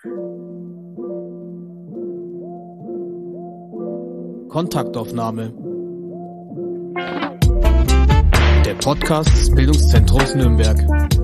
Kontaktaufnahme. Der Podcast des Bildungszentrums Nürnberg.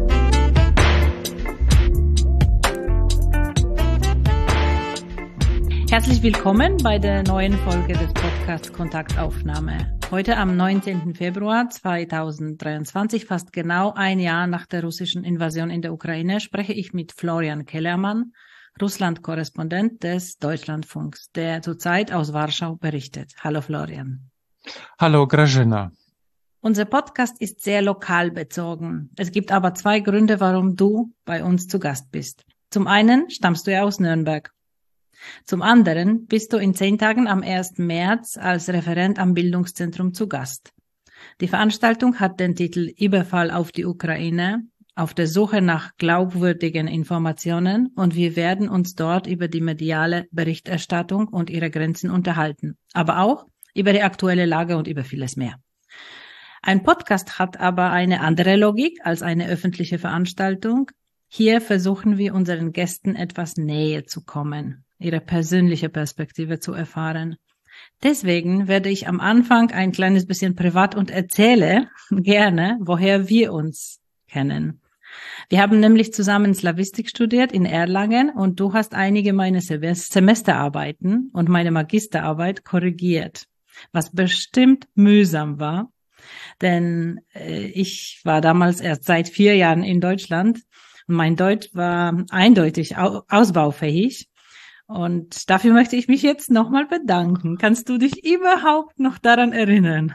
Herzlich willkommen bei der neuen Folge des Podcasts Kontaktaufnahme. Heute am 19. Februar 2023, fast genau ein Jahr nach der russischen Invasion in der Ukraine, spreche ich mit Florian Kellermann, Russland-Korrespondent des Deutschlandfunks, der zurzeit aus Warschau berichtet. Hallo Florian. Hallo Grażyna. Unser Podcast ist sehr lokal bezogen. Es gibt aber zwei Gründe, warum du bei uns zu Gast bist. Zum einen stammst du ja aus Nürnberg. Zum anderen bist du in 10 Tagen am 1. März als Referent am Bildungszentrum zu Gast. Die Veranstaltung hat den Titel Überfall auf die Ukraine, auf der Suche nach glaubwürdigen Informationen, und wir werden uns dort über die mediale Berichterstattung und ihre Grenzen unterhalten, aber auch über die aktuelle Lage und über vieles mehr. Ein Podcast hat aber eine andere Logik als eine öffentliche Veranstaltung. Hier versuchen wir unseren Gästen etwas näher zu kommen, ihre persönliche Perspektive zu erfahren. Deswegen werde ich am Anfang ein kleines bisschen privat und erzähle gerne, woher wir uns kennen. Wir haben nämlich zusammen Slawistik studiert in Erlangen und du hast einige meiner Semesterarbeiten und meine Magisterarbeit korrigiert, was bestimmt mühsam war, denn ich war damals erst seit 4 Jahren in Deutschland und mein Deutsch war eindeutig ausbaufähig. Und dafür möchte ich mich jetzt nochmal bedanken. Kannst du dich überhaupt noch daran erinnern?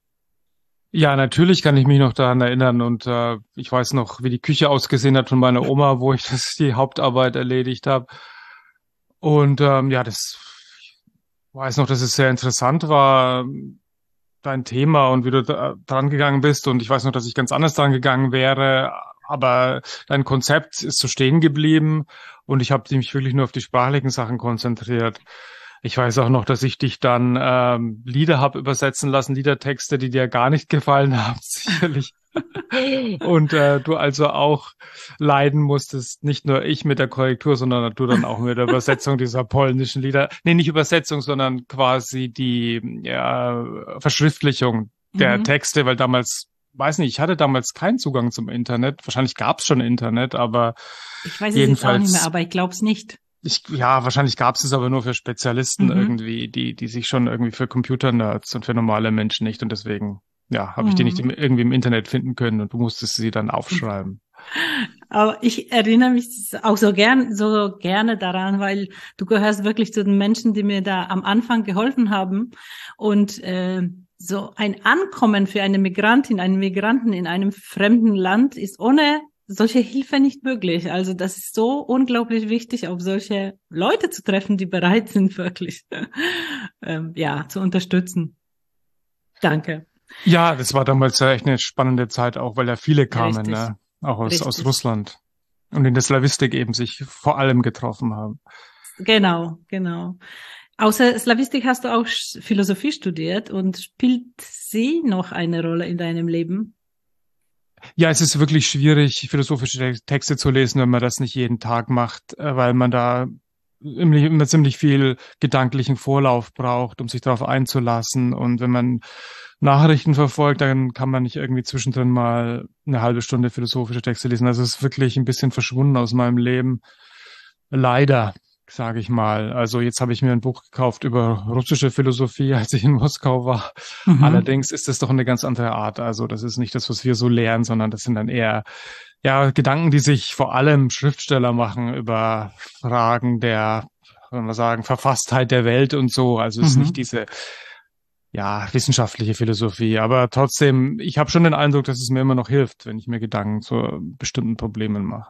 Ja, natürlich kann ich mich noch daran erinnern und ich weiß noch, wie die Küche ausgesehen hat von meiner Oma, wo ich die Hauptarbeit erledigt habe. Und ich weiß noch, dass es sehr interessant war, dein Thema und wie du dran gegangen bist. Und ich weiß noch, dass ich ganz anders dran gegangen wäre, aber dein Konzept ist so stehen geblieben und ich habe mich wirklich nur auf die sprachlichen Sachen konzentriert. Ich weiß auch noch, dass ich dich dann Lieder habe übersetzen lassen, Liedertexte, die dir gar nicht gefallen haben, sicherlich. Und du also auch leiden musstest, nicht nur ich mit der Korrektur, sondern du dann auch mit der Übersetzung dieser polnischen Lieder. Nee, nicht Übersetzung, sondern quasi die Verschriftlichung der Texte, weil damals, weiß nicht, ich hatte damals keinen Zugang zum Internet. Wahrscheinlich gab es schon Internet, aber ich weiß es jetzt auch nicht mehr, aber ich glaube es nicht. Wahrscheinlich gab es aber nur für Spezialisten irgendwie, die sich schon irgendwie für Computernerds und für normale Menschen nicht. Und deswegen, habe ich die nicht irgendwie im Internet finden können und du musstest sie dann aufschreiben. Aber ich erinnere mich auch so gerne daran, weil du gehörst wirklich zu den Menschen, die mir da am Anfang geholfen haben. Und so ein Ankommen für eine Migrantin, einen Migranten in einem fremden Land ist ohne solche Hilfe nicht möglich. Also das ist so unglaublich wichtig, auf solche Leute zu treffen, die bereit sind, wirklich zu unterstützen. Danke. Ja, das war damals ja echt eine spannende Zeit auch, weil ja viele kamen, Richtig. Ne? Auch aus Russland und in der Slawistik eben sich vor allem getroffen haben. Genau. Außer Slawistik hast du auch Philosophie studiert und spielt sie noch eine Rolle in deinem Leben? Ja, es ist wirklich schwierig, philosophische Texte zu lesen, wenn man das nicht jeden Tag macht, weil man da immer ziemlich viel gedanklichen Vorlauf braucht, um sich darauf einzulassen. Und wenn man Nachrichten verfolgt, dann kann man nicht irgendwie zwischendrin mal eine halbe Stunde philosophische Texte lesen. Also es ist wirklich ein bisschen verschwunden aus meinem Leben. Leider, sage ich mal. Also jetzt habe ich mir ein Buch gekauft über russische Philosophie, als ich in Moskau war. Allerdings ist es doch eine ganz andere Art. Also das ist nicht das, was wir so lehren, sondern das sind dann eher Gedanken, die sich vor allem Schriftsteller machen über Fragen der, wenn wir sagen, Verfasstheit der Welt und so. Also es ist nicht diese wissenschaftliche Philosophie. Aber trotzdem, ich habe schon den Eindruck, dass es mir immer noch hilft, wenn ich mir Gedanken zu bestimmten Problemen mache.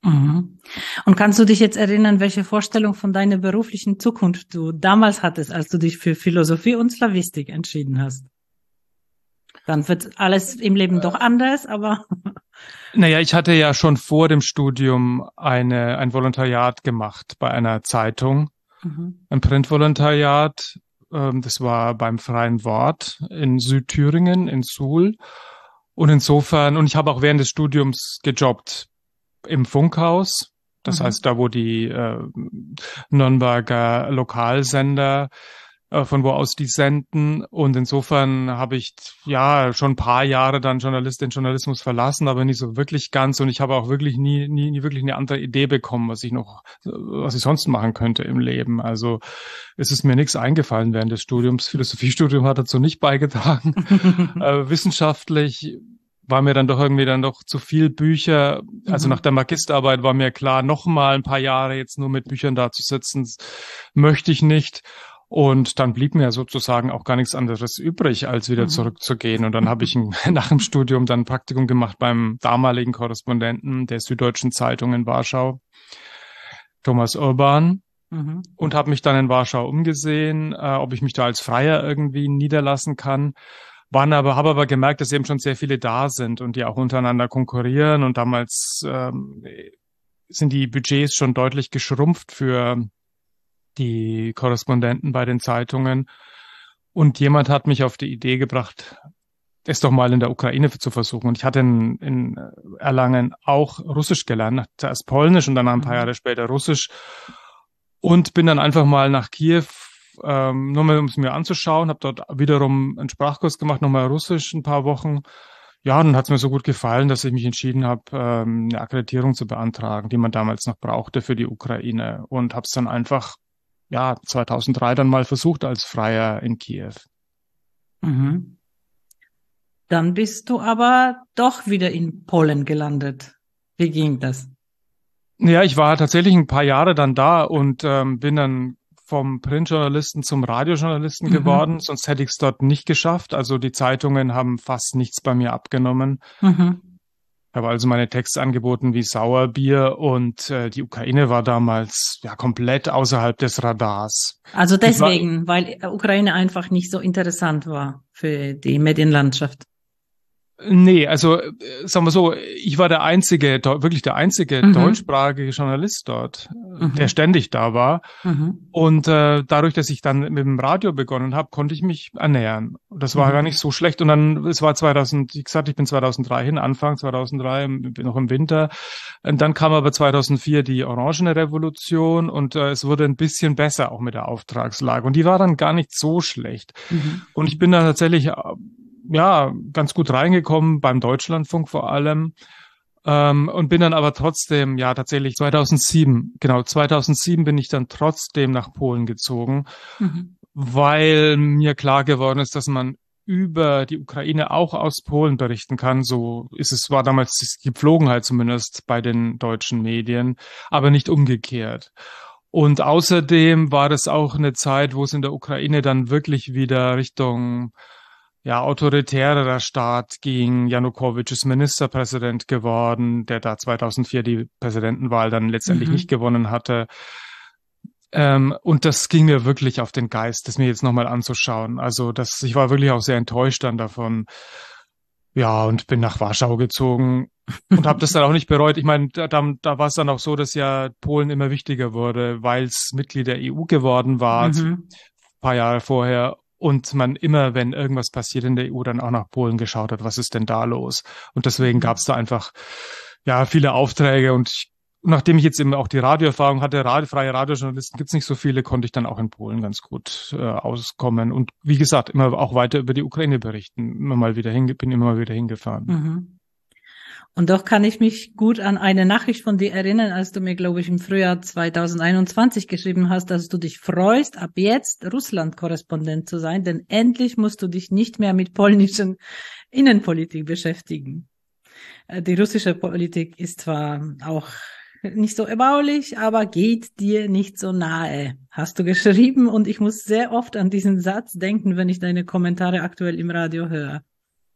Und kannst du dich jetzt erinnern, welche Vorstellung von deiner beruflichen Zukunft du damals hattest, als du dich für Philosophie und Slawistik entschieden hast? Dann wird alles im Leben doch anders, aber... Naja, ich hatte ja schon vor dem Studium ein Volontariat gemacht bei einer Zeitung, ein Printvolontariat. Das war beim Freien Wort in Südthüringen, in Suhl. Und ich habe auch während des Studiums gejobbt im Funkhaus Das heißt, da wo die Nürnberger Lokalsender von wo aus die senden. Und insofern habe ich ja schon ein paar Jahre dann den Journalismus verlassen, aber nicht so wirklich ganz. Und ich habe auch wirklich nie wirklich eine andere Idee bekommen, was ich sonst machen könnte im Leben. Also es ist mir nichts eingefallen während des Studiums. Philosophiestudium hat dazu nicht beigetragen. Wissenschaftlich war mir dann doch zu viel Bücher. Also nach der Magisterarbeit war mir klar, noch mal ein paar Jahre jetzt nur mit Büchern da zu sitzen, möchte ich nicht. Und dann blieb mir sozusagen auch gar nichts anderes übrig, als wieder zurückzugehen. Und dann habe ich nach dem Studium dann ein Praktikum gemacht beim damaligen Korrespondenten der Süddeutschen Zeitung in Warschau, Thomas Urban, und habe mich dann in Warschau umgesehen, ob ich mich da als Freier irgendwie niederlassen kann. Habe aber gemerkt, dass eben schon sehr viele da sind und die auch untereinander konkurrieren. Und damals sind die Budgets schon deutlich geschrumpft für die Korrespondenten bei den Zeitungen. Und jemand hat mich auf die Idee gebracht, es doch mal in der Ukraine zu versuchen. Und ich hatte in Erlangen auch Russisch gelernt, zuerst Polnisch und dann ein paar Jahre später Russisch. Und bin dann einfach mal nach Kiew, nur mal um es mir anzuschauen, habe dort wiederum einen Sprachkurs gemacht, nochmal Russisch ein paar Wochen. Ja, dann hat es mir so gut gefallen, dass ich mich entschieden habe, eine Akkreditierung zu beantragen, die man damals noch brauchte für die Ukraine. Und habe es dann einfach 2003 dann mal versucht als Freier in Kiew. Dann bist du aber doch wieder in Polen gelandet. Wie ging das? Ja, ich war tatsächlich ein paar Jahre dann da und bin dann vom Printjournalisten zum Radiojournalisten geworden. Sonst hätte ich es dort nicht geschafft. Also die Zeitungen haben fast nichts bei mir abgenommen. Ich habe also meine Texte angeboten wie Sauerbier und die Ukraine war damals komplett außerhalb des Radars. Also deswegen, weil Ukraine einfach nicht so interessant war für die Medienlandschaft. Nee, also sagen wir so, ich war wirklich der einzige deutschsprachige Journalist dort, der ständig da war. Und dadurch, dass ich dann mit dem Radio begonnen habe, konnte ich mich ernähren. Das war gar nicht so schlecht. Und dann, es war wie gesagt, ich bin 2003 Anfang 2003, noch im Winter. Und dann kam aber 2004 die Orangene Revolution und es wurde ein bisschen besser auch mit der Auftragslage. Und die war dann gar nicht so schlecht. Und ich bin dann tatsächlich ganz gut reingekommen, beim Deutschlandfunk vor allem, und bin dann aber trotzdem, tatsächlich 2007 bin ich dann trotzdem nach Polen gezogen, weil mir klar geworden ist, dass man über die Ukraine auch aus Polen berichten kann. War damals die Gepflogenheit zumindest bei den deutschen Medien, aber nicht umgekehrt. Und außerdem war das auch eine Zeit, wo es in der Ukraine dann wirklich wieder Richtung autoritärer Staat ging. Janukowitsch ist Ministerpräsident geworden, der da 2004 die Präsidentenwahl dann letztendlich nicht gewonnen hatte. Und das ging mir wirklich auf den Geist, das mir jetzt nochmal anzuschauen. Also ich war wirklich auch sehr enttäuscht dann davon. Ja, und bin nach Warschau gezogen und habe das dann auch nicht bereut. Ich meine, da war es dann auch so, dass Polen immer wichtiger wurde, weil es Mitglied der EU geworden war, ein paar Jahre vorher. Und man immer, wenn irgendwas passiert in der EU, dann auch nach Polen geschaut hat, was ist denn da los? Und deswegen gab es da einfach viele Aufträge. Und nachdem ich jetzt eben auch die Radioerfahrung hatte, freie Radiojournalisten gibt's nicht so viele, konnte ich dann auch in Polen ganz gut auskommen. Und wie gesagt, immer auch weiter über die Ukraine berichten. Bin immer mal wieder hingefahren. Und doch kann ich mich gut an eine Nachricht von dir erinnern, als du mir, glaube ich, im Frühjahr 2021 geschrieben hast, dass du dich freust, ab jetzt Russland-Korrespondent zu sein, denn endlich musst du dich nicht mehr mit polnischen Innenpolitik beschäftigen. Die russische Politik ist zwar auch nicht so erbaulich, aber geht dir nicht so nahe, hast du geschrieben. Und ich muss sehr oft an diesen Satz denken, wenn ich deine Kommentare aktuell im Radio höre.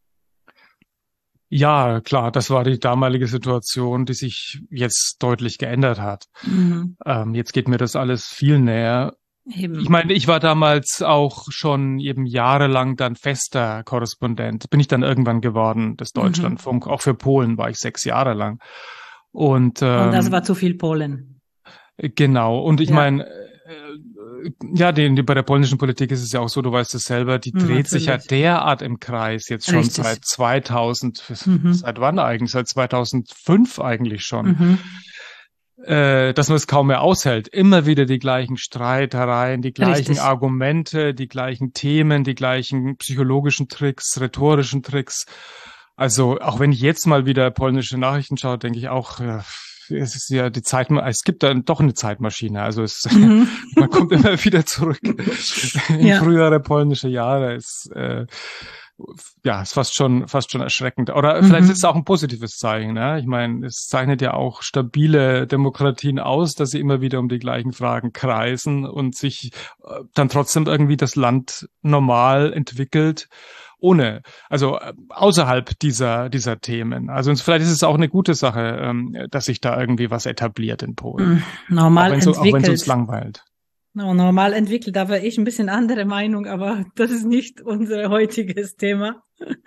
Ja, klar, das war die damalige Situation, die sich jetzt deutlich geändert hat. Jetzt geht mir das alles viel näher. Eben. Ich meine, ich war damals auch schon eben jahrelang dann fester Korrespondent. Bin ich dann irgendwann geworden, des Deutschlandfunk. Auch für Polen war ich 6 Jahre lang. Und das war zu viel Polen. Genau. Und ich meine, bei der polnischen Politik ist es ja auch so, du weißt es selber, die dreht sich ja derart im Kreis jetzt schon seit 2000, seit wann eigentlich? Seit 2005 eigentlich schon. dass man es kaum mehr aushält. Immer wieder die gleichen Streitereien, die gleichen Richtig. Argumente, die gleichen Themen, die gleichen psychologischen Tricks, rhetorischen Tricks. Also auch wenn ich jetzt mal wieder polnische Nachrichten schaue, denke ich auch, ja, es ist ja es gibt da doch eine Zeitmaschine. Also man kommt immer wieder zurück in frühere polnische Jahre. Ist fast schon erschreckend. Oder vielleicht ist es auch ein positives Zeichen. Ne? Ich meine, es zeichnet ja auch stabile Demokratien aus, dass sie immer wieder um die gleichen Fragen kreisen und sich dann trotzdem irgendwie das Land normal entwickelt. Außerhalb dieser Themen. Also vielleicht ist es auch eine gute Sache, dass sich da irgendwie was etabliert in Polen. Normal entwickelt. Auch wenn es uns langweilt. Normal entwickelt, da war ich ein bisschen andere Meinung, aber das ist nicht unser heutiges Thema.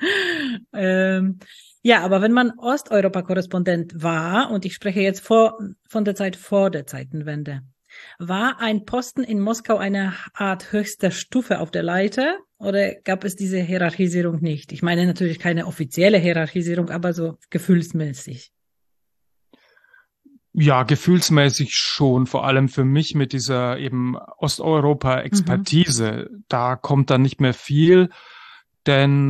Ja, aber wenn man Osteuropa-Korrespondent war, und ich spreche jetzt von der Zeit vor der Zeitenwende, war ein Posten in Moskau eine Art höchster Stufe auf der Leiter oder gab es diese Hierarchisierung nicht? Ich meine natürlich keine offizielle Hierarchisierung, aber so gefühlsmäßig. Ja, gefühlsmäßig schon, vor allem für mich mit dieser eben Osteuropa-Expertise. Da kommt dann nicht mehr viel, denn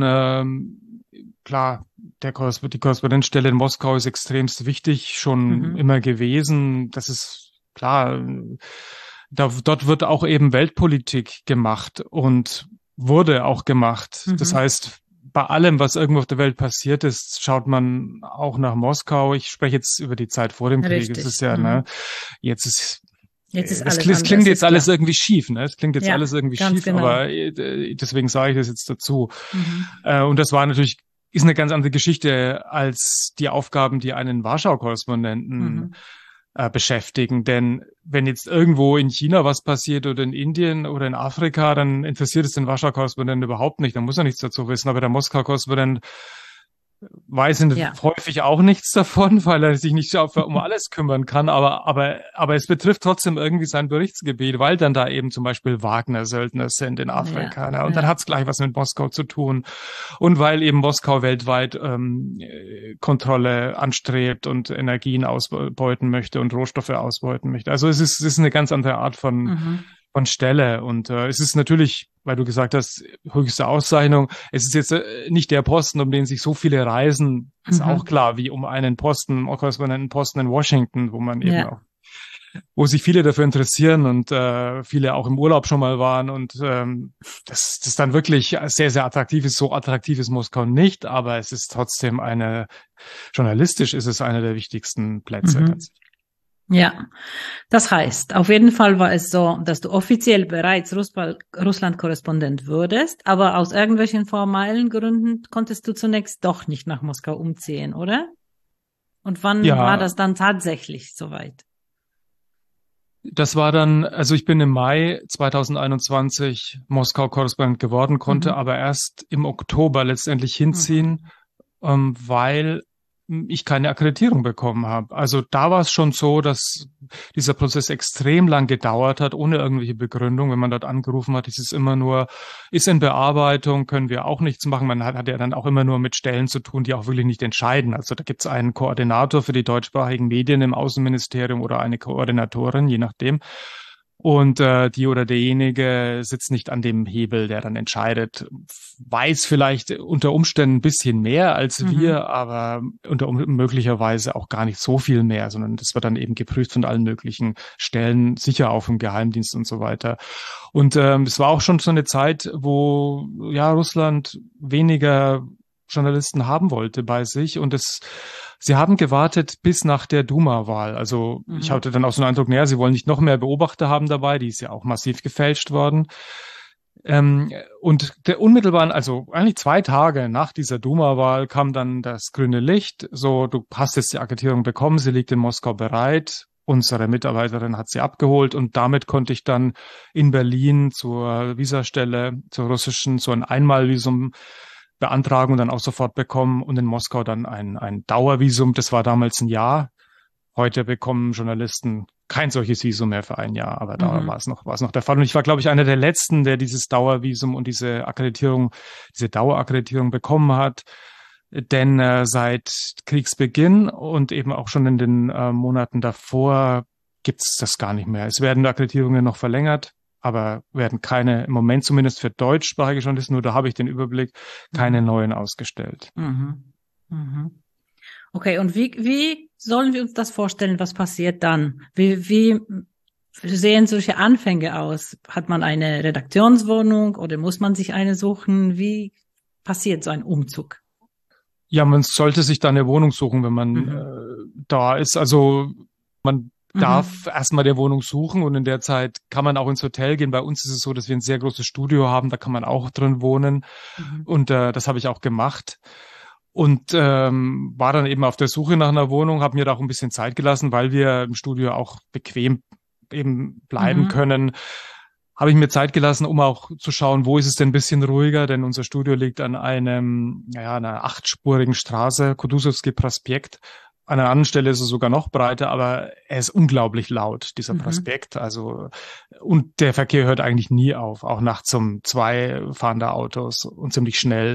klar, die Korrespondenzstelle in Moskau ist extremst wichtig, schon immer gewesen. Das ist klar, dort wird auch eben Weltpolitik gemacht und wurde auch gemacht. Das heißt, bei allem, was irgendwo auf der Welt passiert ist, schaut man auch nach Moskau. Ich spreche jetzt über die Zeit vor dem Krieg. Richtig. Es ist ja, ne, jetzt ist alles es klingt jetzt alles irgendwie schief, ne? Es klingt jetzt alles irgendwie schief, genau. aber deswegen sage ich das jetzt dazu. Und das ist eine ganz andere Geschichte als die Aufgaben, die einen Warschau-Korrespondenten beschäftigen. Denn wenn jetzt irgendwo in China was passiert oder in Indien oder in Afrika, dann interessiert es den Warschau-Korrespondenten überhaupt nicht. Dann muss er nichts dazu wissen. Aber der Moskau-Korrespondent weiß häufig auch nichts davon, weil er sich nicht um alles kümmern kann. Aber es betrifft trotzdem irgendwie sein Berichtsgebiet, weil dann da eben zum Beispiel Wagner-Söldner sind in Afrika. Ne? Und dann hat's gleich was mit Moskau zu tun. Und weil eben Moskau weltweit Kontrolle anstrebt und Energien ausbeuten möchte und Rohstoffe ausbeuten möchte. Also es ist eine ganz andere Art von Stelle. Und es ist natürlich, weil du gesagt hast, höchste Auszeichnung, es ist jetzt nicht der Posten, um den sich so viele reisen, ist auch klar, wie um einen Korrespondentenposten in Washington, wo man eben auch, wo sich viele dafür interessieren und viele auch im Urlaub schon mal waren und das dann wirklich sehr, sehr attraktiv ist. So attraktiv ist Moskau nicht, aber es ist trotzdem journalistisch ist es einer der wichtigsten Plätze. Ja, das heißt, auf jeden Fall war es so, dass du offiziell bereits Russland-Korrespondent würdest, aber aus irgendwelchen formalen Gründen konntest du zunächst doch nicht nach Moskau umziehen, oder? Und wann war das dann tatsächlich soweit? Das war dann, also ich bin im Mai 2021 Moskau-Korrespondent geworden, konnte aber erst im Oktober letztendlich hinziehen, weil ich keine Akkreditierung bekommen habe. Also da war es schon so, dass dieser Prozess extrem lang gedauert hat, ohne irgendwelche Begründung. Wenn man dort angerufen hat, ist es immer nur, ist in Bearbeitung, können wir auch nichts machen. Man hat ja dann auch immer nur mit Stellen zu tun, die auch wirklich nicht entscheiden. Also da gibt es einen Koordinator für die deutschsprachigen Medien im Außenministerium oder eine Koordinatorin, je nachdem. Und die oder derjenige sitzt nicht an dem Hebel, der dann entscheidet, weiß vielleicht unter Umständen ein bisschen mehr als wir, aber möglicherweise auch gar nicht so viel mehr, sondern das wird dann eben geprüft von allen möglichen Stellen, sicher auch im Geheimdienst und so weiter. Und es war auch schon so eine Zeit, wo Russland weniger Journalisten haben wollte bei sich und sie haben gewartet bis nach der Duma-Wahl. Also ich hatte dann auch so einen Eindruck, sie wollen nicht noch mehr Beobachter haben dabei, die ist ja auch massiv gefälscht worden. Und also eigentlich 2 Tage nach dieser Duma-Wahl kam dann das grüne Licht. So, du hast jetzt die Akkreditierung bekommen, sie liegt in Moskau bereit. Unsere Mitarbeiterin hat sie abgeholt und damit konnte ich dann in Berlin zur Visastelle, zur russischen, so ein Einmalvisum beantragen und dann auch sofort bekommen und in Moskau dann ein Dauervisum. Das war damals ein Jahr. Heute bekommen Journalisten kein solches Visum mehr für ein Jahr, aber da war es noch der Fall. Und ich war, glaube ich, einer der Letzten, der dieses Dauervisum und diese Dauerakkreditierung bekommen hat. Denn seit Kriegsbeginn und eben auch schon in den Monaten davor gibt's das gar nicht mehr. Es werden Akkreditierungen noch verlängert, aber werden keine, im Moment zumindest für deutschsprachige Journalisten, nur da habe ich den Überblick, keine neuen ausgestellt. Mhm. Mhm. Okay, und wie sollen wir uns das vorstellen, was passiert dann? Wie sehen solche Anfänge aus? Hat man eine Redaktionswohnung oder muss man sich eine suchen? Wie passiert so ein Umzug? Ja, man sollte sich da eine Wohnung suchen, wenn man da ist. Also man darf erstmal die Wohnung suchen und in der Zeit kann man auch ins Hotel gehen. Bei uns ist es so, dass wir ein sehr großes Studio haben, da kann man auch drin wohnen. Und das habe ich auch gemacht. Und war dann eben auf der Suche nach einer Wohnung, habe mir da auch ein bisschen Zeit gelassen, weil wir im Studio auch bequem eben bleiben können. Habe ich mir Zeit gelassen, um auch zu schauen, wo ist es denn ein bisschen ruhiger, denn unser Studio liegt an einer 8-spurigen Straße, Kutuzovsky Prospekt. An einer anderen Stelle ist es sogar noch breiter, aber er ist unglaublich laut, dieser Prospekt. Also, und der Verkehr hört eigentlich nie auf. Auch nachts um 2 fahren da Autos und ziemlich schnell.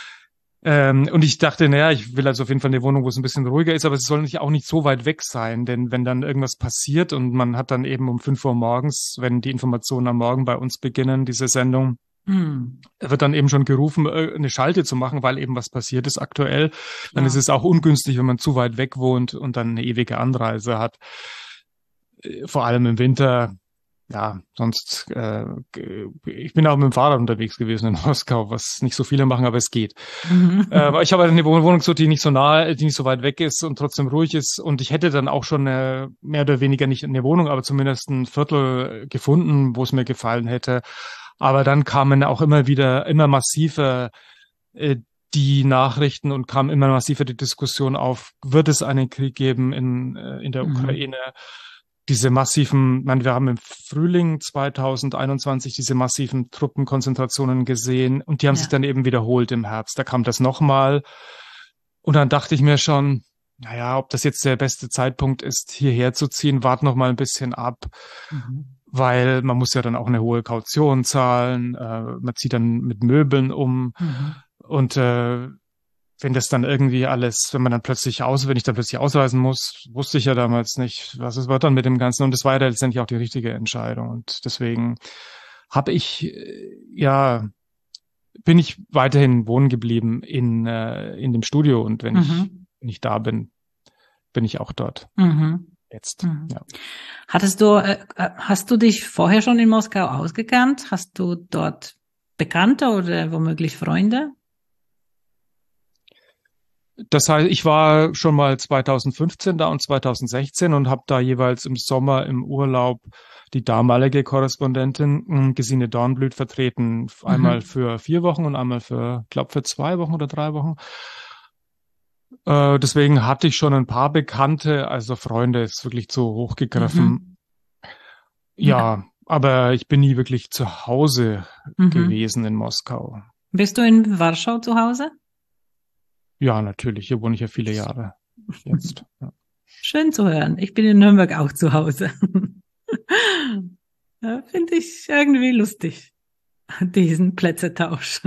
Und ich dachte, ich will also auf jeden Fall eine Wohnung, wo es ein bisschen ruhiger ist, aber es soll auch nicht so weit weg sein, denn wenn dann irgendwas passiert und man hat dann eben um 5 Uhr morgens, wenn die Informationen am Morgen bei uns beginnen, diese Sendung, wird dann eben schon gerufen, eine Schalte zu machen, weil eben was passiert ist aktuell. Dann ist es auch ungünstig, wenn man zu weit weg wohnt und dann eine ewige Anreise hat. Vor allem im Winter. Ja, sonst, ich bin auch mit dem Fahrrad unterwegs gewesen in Moskau, was nicht so viele machen, aber es geht. Aber ich habe eine Wohnung gesucht, die nicht so weit weg ist und trotzdem ruhig ist. Und ich hätte dann auch schon mehr oder weniger nicht eine Wohnung, aber zumindest ein Viertel gefunden, wo es mir gefallen hätte. Aber dann kamen auch immer massiver die Nachrichten und kam immer massiver die Diskussion auf, wird es einen Krieg geben in der Ukraine? Diese massiven, wir haben im Frühling 2021 diese massiven Truppenkonzentrationen gesehen und die haben sich dann eben wiederholt im Herbst. Da kam das nochmal und dann dachte ich mir schon, ob das jetzt der beste Zeitpunkt ist, hierher zu ziehen, wart noch mal ein bisschen ab, weil man muss ja dann auch eine hohe Kaution zahlen, man zieht dann mit Möbeln um und wenn das dann irgendwie alles, wenn ich dann plötzlich ausreisen muss, wusste ich ja damals nicht, was es wird dann mit dem Ganzen. Und das war ja letztendlich auch die richtige Entscheidung. Und deswegen bin ich weiterhin wohnen geblieben in dem Studio. Und wenn ich da bin, bin ich auch dort. Jetzt. Ja. Hast du dich vorher schon in Moskau ausgekannt? Hast du dort Bekannte oder womöglich Freunde? Das heißt, ich war schon mal 2015 da und 2016 und habe da jeweils im Sommer im Urlaub die damalige Korrespondentin Gesine Dornblüt vertreten. Einmal für 4 Wochen und einmal für 2 Wochen oder 3 Wochen. Deswegen hatte ich schon ein paar Bekannte, also Freunde ist wirklich zu hoch gegriffen. Ja, aber ich bin nie wirklich zu Hause gewesen in Moskau. Bist du in Warschau zu Hause? Ja, natürlich. Hier wohne ich ja viele Jahre jetzt. Ja. Schön zu hören. Ich bin in Nürnberg auch zu Hause. Finde ich irgendwie lustig, diesen Plätzetausch.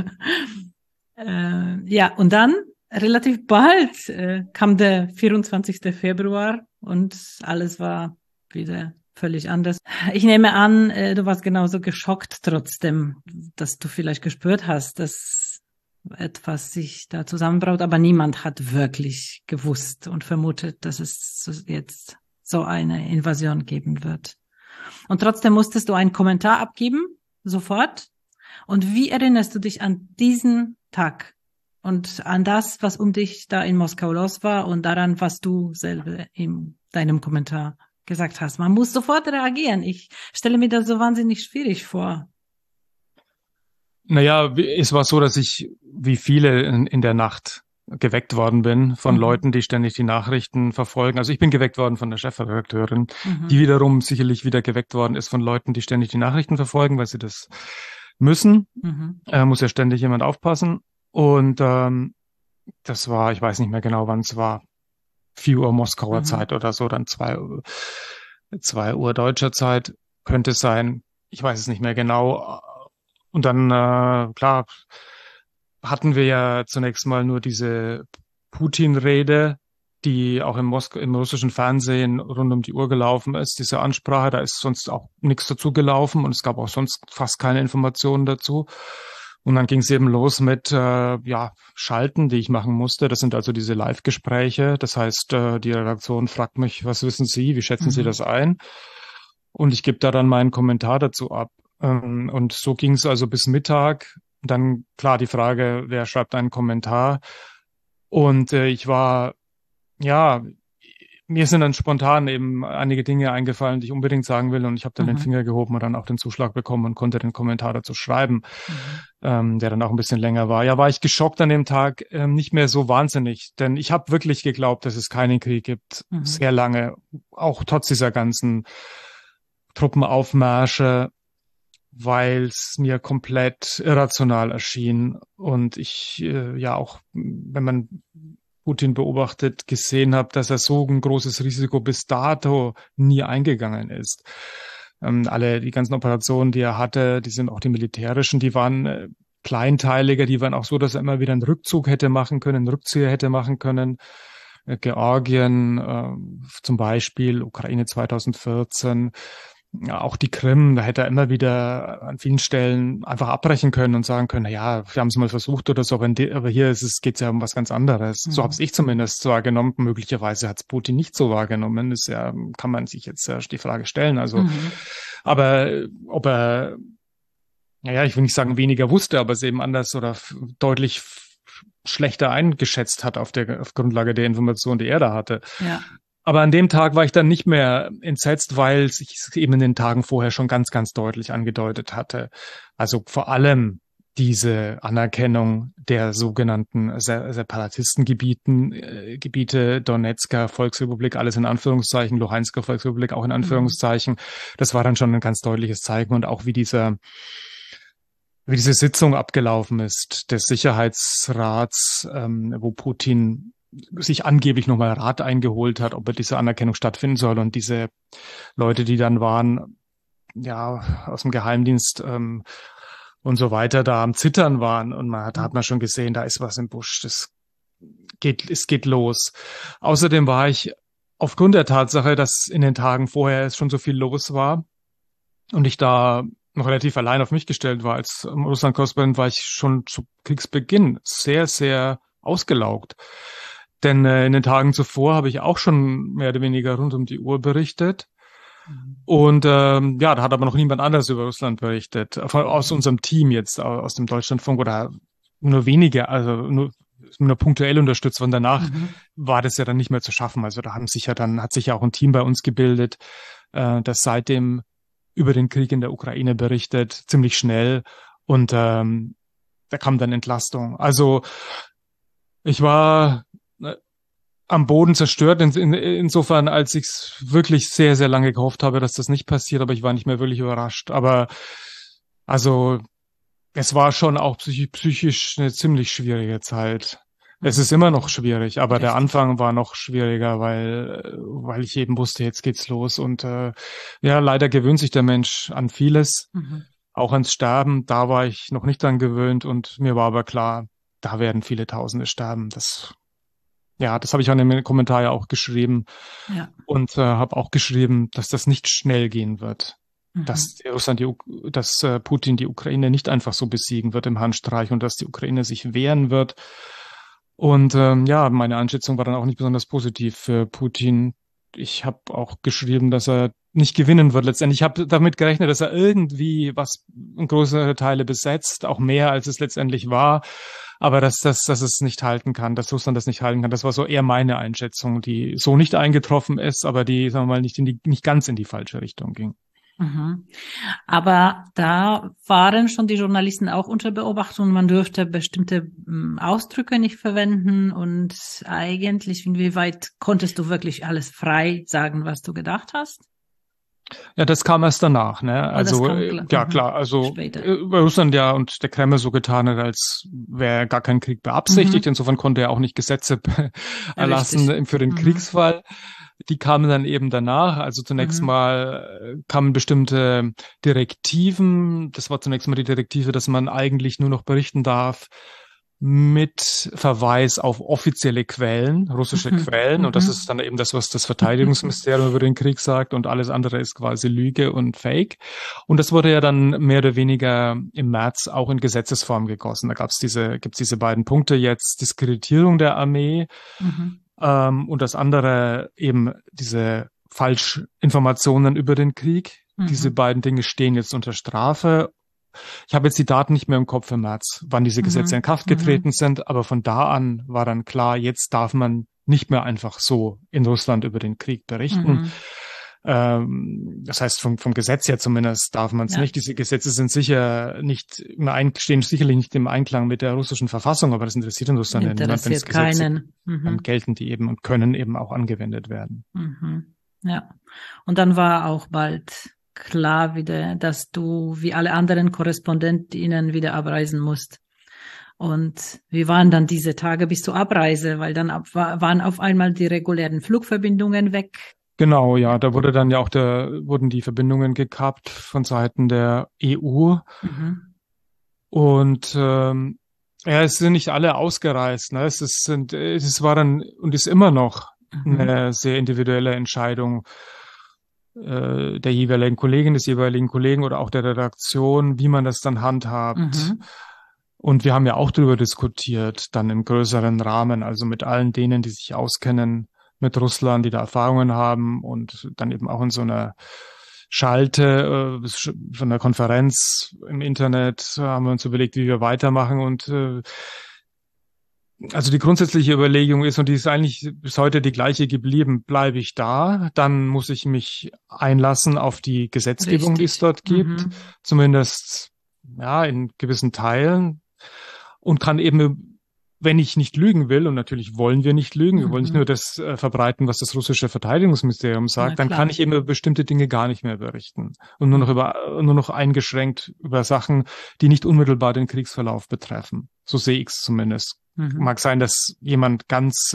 Und dann relativ bald kam der 24. Februar und alles war wieder völlig anders. Ich nehme an, du warst genauso geschockt trotzdem, dass du vielleicht gespürt hast, dass etwas sich da zusammenbraut, aber niemand hat wirklich gewusst und vermutet, dass es jetzt so eine Invasion geben wird. Und trotzdem musstest du einen Kommentar abgeben, sofort. Und wie erinnerst du dich an diesen Tag und an das, was um dich da in Moskau los war und daran, was du selber in deinem Kommentar gesagt hast? Man muss sofort reagieren. Ich stelle mir das so wahnsinnig schwierig vor. Es war so, dass ich, wie viele in der Nacht geweckt worden bin von Leuten, die ständig die Nachrichten verfolgen. Also ich bin geweckt worden von der Chefredakteurin, die wiederum sicherlich wieder geweckt worden ist von Leuten, die ständig die Nachrichten verfolgen, weil sie das müssen. Muss ja ständig jemand aufpassen. Und das war, ich weiß nicht mehr genau, wann es war, 4 Uhr Moskauer Zeit oder so, dann 2 Uhr deutscher Zeit könnte es sein. Ich weiß es nicht mehr genau. Und dann, klar, hatten wir ja zunächst mal nur diese Putin-Rede, die auch im russischen Fernsehen rund um die Uhr gelaufen ist, diese Ansprache, da ist sonst auch nichts dazu gelaufen und es gab auch sonst fast keine Informationen dazu. Und dann ging es eben los mit Schalten, die ich machen musste. Das sind also diese Live-Gespräche. Das heißt, die Redaktion fragt mich, was wissen Sie, wie schätzen Sie das ein? Und ich gebe da dann meinen Kommentar dazu ab. Und so ging es also bis Mittag. Dann klar die Frage, wer schreibt einen Kommentar? Und mir sind dann spontan eben einige Dinge eingefallen, die ich unbedingt sagen will. Und ich habe dann den Finger gehoben und dann auch den Zuschlag bekommen und konnte den Kommentar dazu schreiben, der dann auch ein bisschen länger war. Ja, war ich geschockt an dem Tag, nicht mehr so wahnsinnig. Denn ich habe wirklich geglaubt, dass es keinen Krieg gibt, sehr lange, auch trotz dieser ganzen Truppenaufmärsche, weil es mir komplett irrational erschien. Und ich auch, wenn man Putin beobachtet, gesehen habe, dass er so ein großes Risiko bis dato nie eingegangen ist. Die ganzen Operationen, die er hatte, die sind auch die militärischen, die waren kleinteiliger, die waren auch so, dass er immer wieder einen Rückzug hätte machen können, einen Rückzieher hätte machen können. Georgien zum Beispiel, Ukraine 2014, auch die Krim, da hätte er immer wieder an vielen Stellen einfach abbrechen können und sagen können, na ja, wir haben es mal versucht oder so, aber hier geht's ja um was ganz anderes. So habe ich zumindest wahrgenommen. Möglicherweise hat es Putin nicht so wahrgenommen. Das kann man sich jetzt die Frage stellen. Also, aber ob er, ich will nicht sagen weniger wusste, aber es eben anders oder deutlich schlechter eingeschätzt hat auf Grundlage der Informationen, die er da hatte. Ja. Aber an dem Tag war ich dann nicht mehr entsetzt, weil sich es eben in den Tagen vorher schon ganz, ganz deutlich angedeutet hatte. Also vor allem diese Anerkennung der sogenannten Separatistengebiete, Donetsker Volksrepublik, alles in Anführungszeichen, Luhansker Volksrepublik auch in Anführungszeichen. Das war dann schon ein ganz deutliches Zeichen und auch wie diese Sitzung abgelaufen ist des Sicherheitsrats, wo Putin sich angeblich nochmal Rat eingeholt hat, ob diese Anerkennung stattfinden soll. Und diese Leute, die dann waren, aus dem Geheimdienst und so weiter, da am Zittern waren. Und da hat man schon gesehen, da ist was im Busch. Es geht los. Außerdem war ich aufgrund der Tatsache, dass in den Tagen vorher es schon so viel los war und ich da noch relativ allein auf mich gestellt war als Russland-Korrespondent, war ich schon zu Kriegsbeginn sehr, sehr ausgelaugt. Denn in den Tagen zuvor habe ich auch schon mehr oder weniger rund um die Uhr berichtet. Und da hat aber noch niemand anders über Russland berichtet. Aus unserem Team jetzt, aus dem Deutschlandfunk oder nur wenige, also nur punktuell unterstützt. Und danach war das ja dann nicht mehr zu schaffen. Also da hat sich ja auch ein Team bei uns gebildet, das seitdem über den Krieg in der Ukraine berichtet, ziemlich schnell. Und da kam dann Entlastung. Also ich war am Boden zerstört, insofern, als ich es wirklich sehr, sehr lange gehofft habe, dass das nicht passiert, aber ich war nicht mehr wirklich überrascht. Aber also es war schon auch psychisch eine ziemlich schwierige Zeit. Es ist immer noch schwierig, aber der Anfang war noch schwieriger, weil ich eben wusste, jetzt geht's los. Und leider gewöhnt sich der Mensch an vieles, auch ans Sterben. Da war ich noch nicht dran gewöhnt und mir war aber klar, da werden viele Tausende sterben. Das habe ich auch in dem Kommentar ja auch geschrieben und habe auch geschrieben, dass das nicht schnell gehen wird, dass Putin die Ukraine nicht einfach so besiegen wird im Handstreich und dass die Ukraine sich wehren wird. Und meine Einschätzung war dann auch nicht besonders positiv für Putin. Ich habe auch geschrieben, dass er nicht gewinnen wird letztendlich. Ich habe damit gerechnet, dass er irgendwie größere Teile besetzt, auch mehr als es letztendlich war. Aber dass es nicht halten kann, dass Russland das nicht halten kann, das war so eher meine Einschätzung, die so nicht eingetroffen ist, aber die, sagen wir mal, nicht ganz in die falsche Richtung ging. Aber da waren schon die Journalisten auch unter Beobachtung. Man dürfte bestimmte Ausdrücke nicht verwenden und eigentlich, inwieweit konntest du wirklich alles frei sagen, was du gedacht hast? Ja, das kam erst danach, ne? Also, klar, also, weil Russland und der Kreml so getan hat, als wäre gar kein Krieg beabsichtigt. Insofern konnte er auch nicht Gesetze erlassen für den Kriegsfall. Die kamen dann eben danach. Also zunächst mal kamen bestimmte Direktiven. Das war zunächst mal die Direktive, dass man eigentlich nur noch berichten darf, mit Verweis auf offizielle Quellen, russische Quellen. Und das ist dann eben das, was das Verteidigungsministerium über den Krieg sagt. Und alles andere ist quasi Lüge und Fake. Und das wurde ja dann mehr oder weniger im März auch in Gesetzesform gegossen. Da gibt's diese beiden Punkte jetzt, Diskreditierung der Armee, und das andere eben diese Falschinformationen über den Krieg. Diese beiden Dinge stehen jetzt unter Strafe. Ich habe jetzt die Daten nicht mehr im Kopf im März, wann diese Gesetze in Kraft getreten sind, aber von da an war dann klar, jetzt darf man nicht mehr einfach so in Russland über den Krieg berichten. Das heißt, vom Gesetz her zumindest darf man es nicht. Diese Gesetze sind stehen sicherlich nicht im Einklang mit der russischen Verfassung, aber das interessiert in Russland niemand, wenn es Gesetze dann gelten, die eben und können eben auch angewendet werden. Ja, und dann war auch bald klar wieder, dass du wie alle anderen KorrespondentInnen wieder abreisen musst. Und wie waren dann diese Tage bis zur Abreise? Weil dann waren auf einmal die regulären Flugverbindungen weg. Genau, ja, da wurden die Verbindungen gekappt von Seiten der EU. Und es sind nicht alle ausgereist. Ne? Es war dann und ist immer noch eine sehr individuelle Entscheidung der jeweiligen Kollegin, des jeweiligen Kollegen oder auch der Redaktion, wie man das dann handhabt. Und wir haben ja auch darüber diskutiert, dann im größeren Rahmen, also mit allen denen, die sich auskennen mit Russland, die da Erfahrungen haben und dann eben auch in so einer Schalte von einer Konferenz im Internet haben wir uns überlegt, wie wir weitermachen und also die grundsätzliche Überlegung ist, und die ist eigentlich bis heute die gleiche geblieben, bleibe ich da, dann muss ich mich einlassen auf die Gesetzgebung, die es dort gibt, zumindest ja in gewissen Teilen, und kann eben, wenn ich nicht lügen will, und natürlich wollen wir nicht lügen, wir wollen nicht nur das verbreiten, was das russische Verteidigungsministerium sagt, dann kann ich eben über bestimmte Dinge gar nicht mehr berichten und nur noch eingeschränkt über Sachen, die nicht unmittelbar den Kriegsverlauf betreffen. So sehe ich es zumindest. Mag sein, dass jemand ganz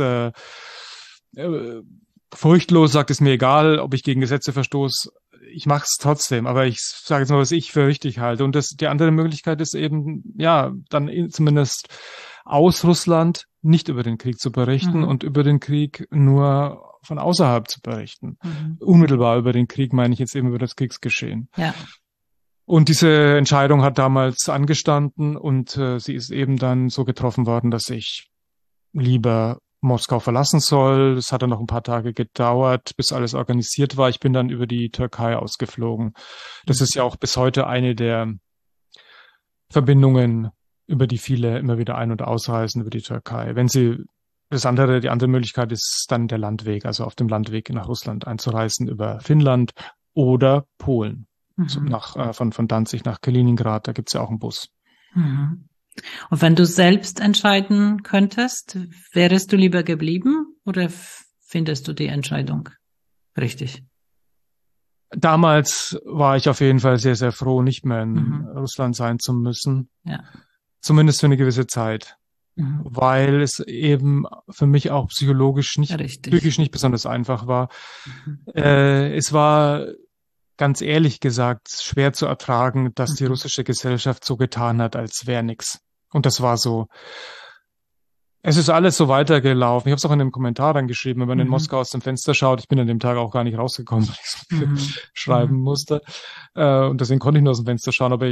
furchtlos sagt, ist mir egal, ob ich gegen Gesetze verstoße. Ich mache es trotzdem, aber ich sage jetzt mal, was ich für richtig halte. Und die andere Möglichkeit ist eben, ja, dann zumindest aus Russland nicht über den Krieg zu berichten und über den Krieg nur von außerhalb zu berichten. Unmittelbar über den Krieg meine ich jetzt eben über das Kriegsgeschehen. Ja. Und diese Entscheidung hat damals angestanden und sie ist eben dann so getroffen worden, dass ich lieber Moskau verlassen soll. Es hat dann noch ein paar Tage gedauert, bis alles organisiert war. Ich bin dann über die Türkei ausgeflogen. Das ist ja auch bis heute eine der Verbindungen, über die viele immer wieder ein- und ausreisen, über die Türkei. Die andere Möglichkeit ist dann der Landweg, also auf dem Landweg nach Russland einzureisen über Finnland oder Polen. So von Danzig nach Kaliningrad, da gibt's ja auch einen Bus. Und wenn du selbst entscheiden könntest, wärest du lieber geblieben oder findest du die Entscheidung richtig? Damals war ich auf jeden Fall sehr, sehr froh, nicht mehr in Russland sein zu müssen. Ja. Zumindest für eine gewisse Zeit. Weil es eben für mich auch psychisch nicht besonders einfach war. Es war ganz ehrlich gesagt schwer zu ertragen, dass die russische Gesellschaft so getan hat, als wäre nix. Und das war so. Es ist alles so weitergelaufen. Ich habe es auch in einem Kommentar dann geschrieben, wenn man in Moskau aus dem Fenster schaut. Ich bin an dem Tag auch gar nicht rausgekommen, weil ich so viel schreiben musste. Und deswegen konnte ich nur aus dem Fenster schauen. Aber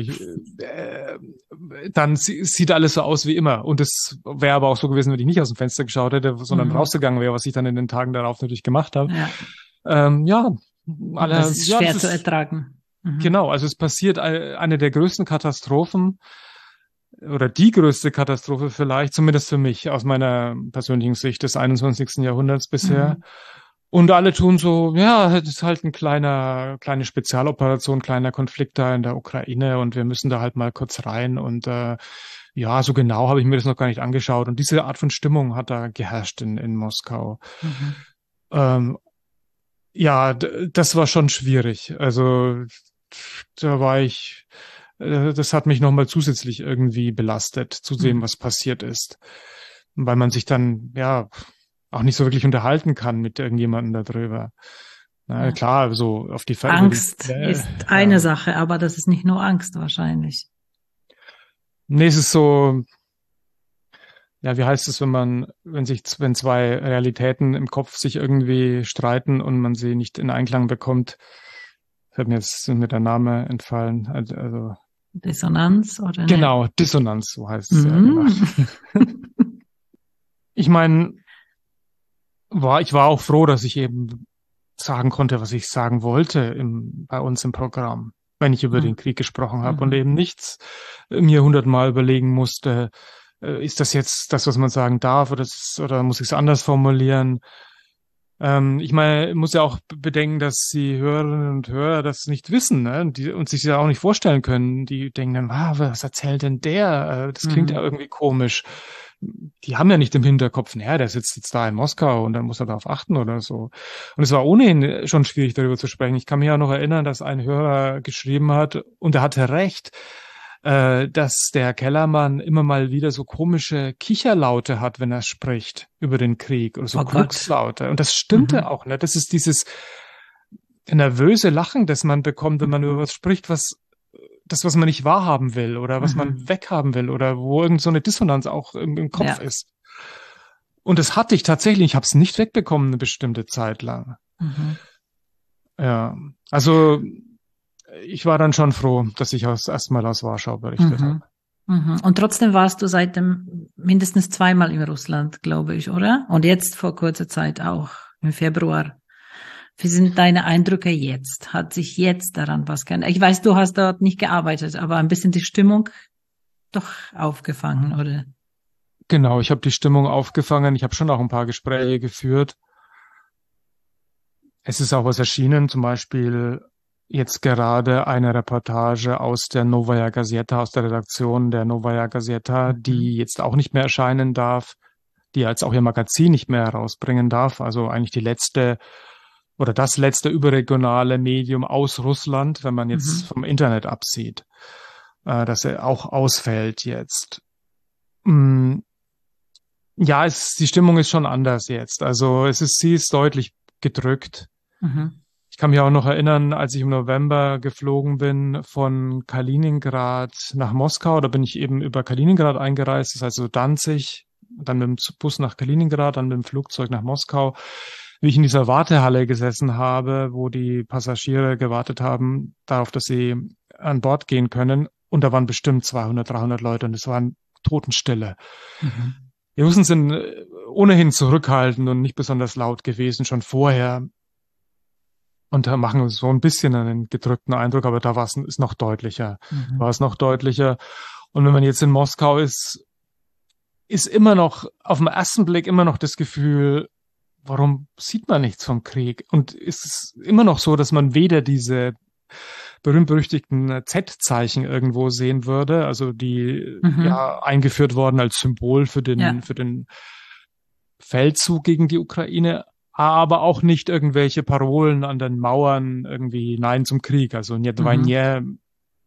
dann sieht alles so aus wie immer. Und es wäre aber auch so gewesen, wenn ich nicht aus dem Fenster geschaut hätte, sondern rausgegangen wäre, was ich dann in den Tagen darauf natürlich gemacht habe. Ja. Das ist schwer zu ertragen. Genau, also es passiert eine der größten Katastrophen oder die größte Katastrophe vielleicht, zumindest für mich, aus meiner persönlichen Sicht des 21. Jahrhunderts bisher. Und alle tun so, ja, das ist halt kleine Spezialoperation, kleiner Konflikt da in der Ukraine und wir müssen da halt mal kurz rein und ja, so genau habe ich mir das noch gar nicht angeschaut. Und diese Art von Stimmung hat da geherrscht in Moskau. Ja, das war schon schwierig. Also da war ich, das hat mich nochmal zusätzlich irgendwie belastet, zu sehen, was passiert ist. Weil man sich dann, ja, auch nicht so wirklich unterhalten kann mit irgendjemandem darüber. Na, klar, so auf die Angst ist eine Sache, aber das ist nicht nur Angst wahrscheinlich. Nee, es ist so, ja, wie heißt es, wenn zwei Realitäten im Kopf sich irgendwie streiten und man sie nicht in Einklang bekommt? Sind mir der Name entfallen. Also Dissonanz oder nicht? genau, Dissonanz, so heißt es ja, genau. Ich meine, ich war auch froh, dass ich eben sagen konnte, was ich sagen wollte bei uns im Programm, wenn ich über den Krieg gesprochen habe und eben nichts mir 100-mal überlegen musste, ist das jetzt das, was man sagen darf, oder muss ich es anders formulieren? Ich meine, muss ja auch bedenken, dass die Hörerinnen und Hörer das nicht wissen, ne? Und sich ja auch nicht vorstellen können. Die denken dann, was erzählt denn der? Das klingt ja irgendwie komisch. Die haben ja nicht im Hinterkopf, naja, der sitzt jetzt da in Moskau und dann muss er darauf achten oder so. Und es war ohnehin schon schwierig, darüber zu sprechen. Ich kann mich ja noch erinnern, dass ein Hörer geschrieben hat, und er hatte recht, dass der Kellermann immer mal wieder so komische Kicherlaute hat, wenn er spricht über den Krieg, oder so Glückslaute. Und das stimmte auch, ne? Das ist dieses nervöse Lachen, das man bekommt, wenn man über was spricht, was man nicht wahrhaben will oder was man weghaben will oder wo irgend so eine Dissonanz auch im Kopf ist. Und das hatte ich tatsächlich, ich habe es nicht wegbekommen eine bestimmte Zeit lang. Ja, also ich war dann schon froh, dass ich erstmal aus Warschau berichtet habe. Und trotzdem warst du seitdem mindestens zweimal in Russland, glaube ich, oder? Und jetzt vor kurzer Zeit auch, im Februar. Wie sind deine Eindrücke jetzt? Hat sich jetzt daran was geändert? Ich weiß, du hast dort nicht gearbeitet, aber ein bisschen die Stimmung doch aufgefangen, oder? Genau, ich habe die Stimmung aufgefangen. Ich habe schon auch ein paar Gespräche geführt. Es ist auch was erschienen, zum Beispiel jetzt gerade eine Reportage aus der Novaya Gazeta, aus der Redaktion der Novaya Gazeta, die jetzt auch nicht mehr erscheinen darf, die jetzt auch ihr Magazin nicht mehr herausbringen darf. Also eigentlich das letzte überregionale Medium aus Russland, wenn man jetzt vom Internet absieht, dass er auch ausfällt jetzt. Ja, die Stimmung ist schon anders jetzt. Also sie ist deutlich gedrückt. Ich kann mich auch noch erinnern, als ich im November geflogen bin von Kaliningrad nach Moskau, da bin ich eben über Kaliningrad eingereist, das heißt so Danzig, dann mit dem Bus nach Kaliningrad, dann mit dem Flugzeug nach Moskau. Wie ich in dieser Wartehalle gesessen habe, wo die Passagiere gewartet haben darauf, dass sie an Bord gehen können. Und da waren bestimmt 200, 300 Leute und es war Totenstille. Die Russen sind ohnehin zurückhaltend und nicht besonders laut gewesen, schon vorher. Und da machen so ein bisschen einen gedrückten Eindruck, aber da war es noch deutlicher. Und wenn man jetzt in Moskau ist immer noch, auf den ersten Blick immer noch das Gefühl, warum sieht man nichts vom Krieg? Und es ist immer noch so, dass man weder diese berühmt-berüchtigten Z-Zeichen irgendwo sehen würde, also die eingeführt worden als Symbol für den Feldzug gegen die Ukraine, aber auch nicht irgendwelche Parolen an den Mauern, irgendwie Nein zum Krieg. Also Нет войне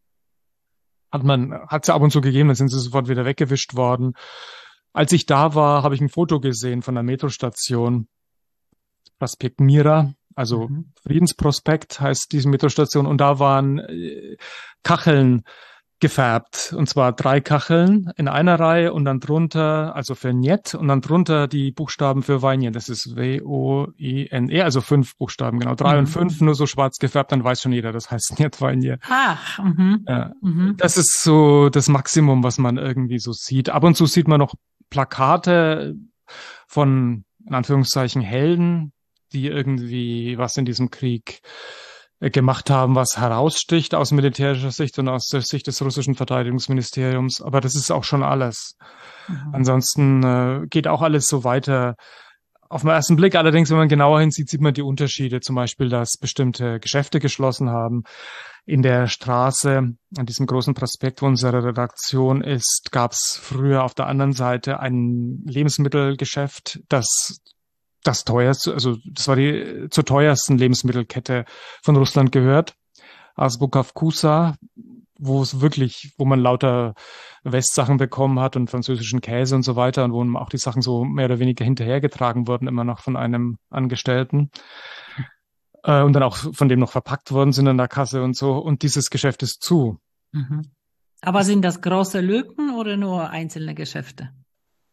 hat es ab und zu gegeben, dann sind sie sofort wieder weggewischt worden. Als ich da war, habe ich ein Foto gesehen von der Metrostation Prospekt Mira, also Friedensprospekt heißt diese Metrostation, und da waren Kacheln gefärbt, und zwar 3 Kacheln in einer Reihe und dann drunter, also für Niet, und dann drunter die Buchstaben für Wojnie, das ist W-O-I-N-E, also 5 Buchstaben, genau, 3 und 5 nur so schwarz gefärbt, dann weiß schon jeder, das heißt Niet Wojnie. Ach, ja. Das ist so das Maximum, was man irgendwie so sieht. Ab und zu sieht man noch Plakate von, in Anführungszeichen, Helden, die irgendwie was in diesem Krieg gemacht haben, was heraussticht aus militärischer Sicht und aus der Sicht des russischen Verteidigungsministeriums. Aber das ist auch schon alles. Ansonsten geht auch alles so weiter. Auf den ersten Blick allerdings, wenn man genauer hinsieht, sieht man die Unterschiede. Zum Beispiel, dass bestimmte Geschäfte geschlossen haben. In der Straße, an diesem großen Prospekt, wo unsere Redaktion ist, gab es früher auf der anderen Seite ein Lebensmittelgeschäft, das teuerste, also das war die zur teuersten Lebensmittelkette von Russland gehört, Azbukavkusa, wo man lauter Westsachen bekommen hat und französischen Käse und so weiter und wo auch die Sachen so mehr oder weniger hinterhergetragen wurden, immer noch von einem Angestellten. Und dann auch von dem noch verpackt worden sind an der Kasse und so. Und dieses Geschäft ist zu. Aber sind das große Lücken oder nur einzelne Geschäfte?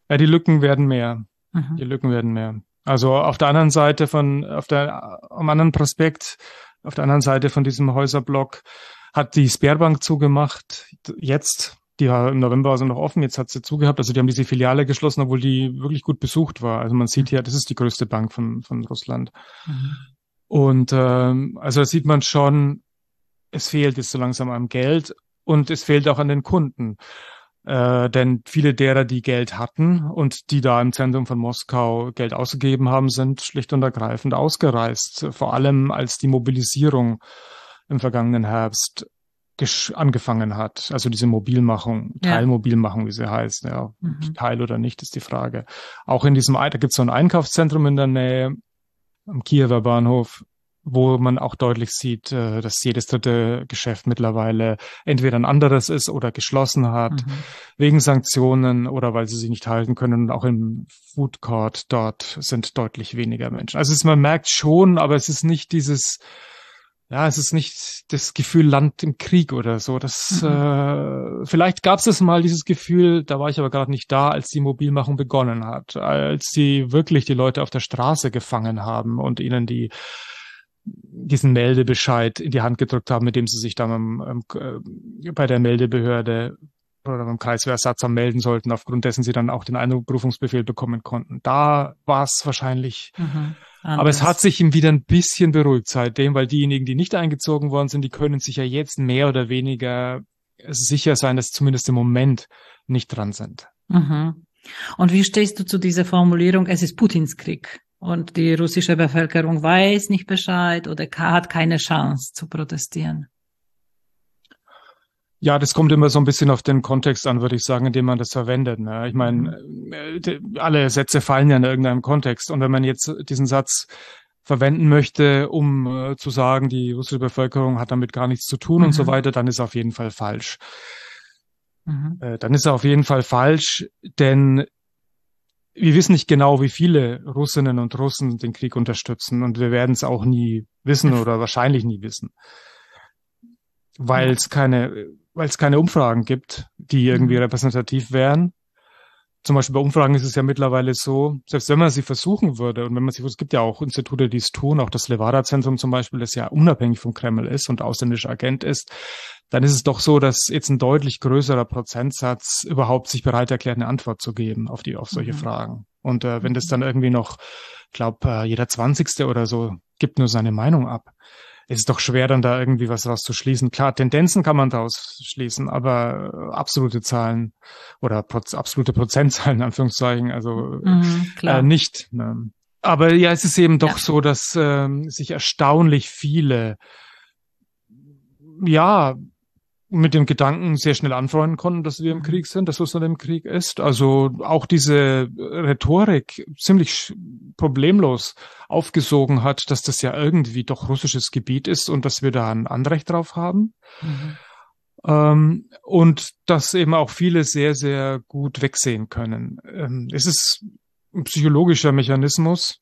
Ja, die Lücken werden mehr. Mhm. Die Lücken werden mehr. Also auf der anderen Seite am anderen Prospekt, auf der anderen Seite von diesem Häuserblock hat die Sberbank zugemacht. Jetzt, die war im November also noch offen, jetzt hat sie zugehabt. Also die haben diese Filiale geschlossen, obwohl die wirklich gut besucht war. Also man sieht hier, das ist die größte Bank von Russland. Mhm. Und also da sieht man schon, es fehlt jetzt so langsam am Geld und es fehlt auch an den Kunden. Denn viele derer, die Geld hatten und die da im Zentrum von Moskau Geld ausgegeben haben, sind schlicht und ergreifend ausgereist. Vor allem als die Mobilisierung im vergangenen Herbst angefangen hat. Also diese Mobilmachung, Teilmobilmachung, wie sie heißt. Ja, Teil oder nicht, ist die Frage. Auch in da gibt es so ein Einkaufszentrum in der Nähe, am Kiewer Bahnhof, wo man auch deutlich sieht, dass jedes dritte Geschäft mittlerweile entweder ein anderes ist oder geschlossen hat, wegen Sanktionen oder weil sie sich nicht halten können. Und auch im Food Court dort sind deutlich weniger Menschen. Also man merkt schon, aber es ist nicht es ist nicht das Gefühl Land im Krieg oder so. Vielleicht gab es mal dieses Gefühl, da war ich aber gerade nicht da, als die Mobilmachung begonnen hat, als sie wirklich die Leute auf der Straße gefangen haben und ihnen diesen Meldebescheid in die Hand gedrückt haben, mit dem sie sich dann bei der Meldebehörde oder beim Kreiswehrersatzamt melden sollten, aufgrund dessen sie dann auch den Einberufungsbefehl bekommen konnten. Da war es wahrscheinlich, aber es hat sich ihm wieder ein bisschen beruhigt seitdem, weil diejenigen, die nicht eingezogen worden sind, die können sich ja jetzt mehr oder weniger sicher sein, dass zumindest im Moment nicht dran sind. Mhm. Und wie stehst du zu dieser Formulierung, es ist Putins Krieg? Und die russische Bevölkerung weiß nicht Bescheid oder hat keine Chance zu protestieren. Ja, das kommt immer so ein bisschen auf den Kontext an, würde ich sagen, in dem man das verwendet. Ne? Ich meine, alle Sätze fallen ja in irgendeinem Kontext. Und wenn man jetzt diesen Satz verwenden möchte, um zu sagen, die russische Bevölkerung hat damit gar nichts zu tun und so weiter, dann ist er auf jeden Fall falsch. Dann ist er auf jeden Fall falsch, denn wir wissen nicht genau, wie viele Russinnen und Russen den Krieg unterstützen und wir werden es auch nie wissen oder wahrscheinlich nie wissen, weil es keine Umfragen gibt, die irgendwie repräsentativ wären. Zum Beispiel bei Umfragen ist es ja mittlerweile so, selbst wenn man sie versuchen würde und es gibt ja auch Institute, die es tun, auch das Levada-Zentrum zum Beispiel, das ja unabhängig vom Kreml ist und ausländischer Agent ist, dann ist es doch so, dass jetzt ein deutlich größerer Prozentsatz überhaupt sich bereit erklärt, eine Antwort zu geben auf solche Fragen. Und wenn das dann irgendwie noch, ich glaube, jeder 20. oder so gibt nur seine Meinung ab, ist es doch schwer, dann da irgendwie was rauszuschließen. Klar, Tendenzen kann man daraus schließen, aber absolute Zahlen oder absolute Prozentzahlen, in Anführungszeichen, also nicht. Ne? Aber ja, es ist eben doch so, dass sich erstaunlich viele mit dem Gedanken sehr schnell anfreunden konnten, dass wir im Krieg sind, dass Russland im Krieg ist. Also auch diese Rhetorik ziemlich problemlos aufgesogen hat, dass das ja irgendwie doch russisches Gebiet ist und dass wir da ein Anrecht drauf haben. Und dass eben auch viele sehr, sehr gut wegsehen können. Es ist ein psychologischer Mechanismus,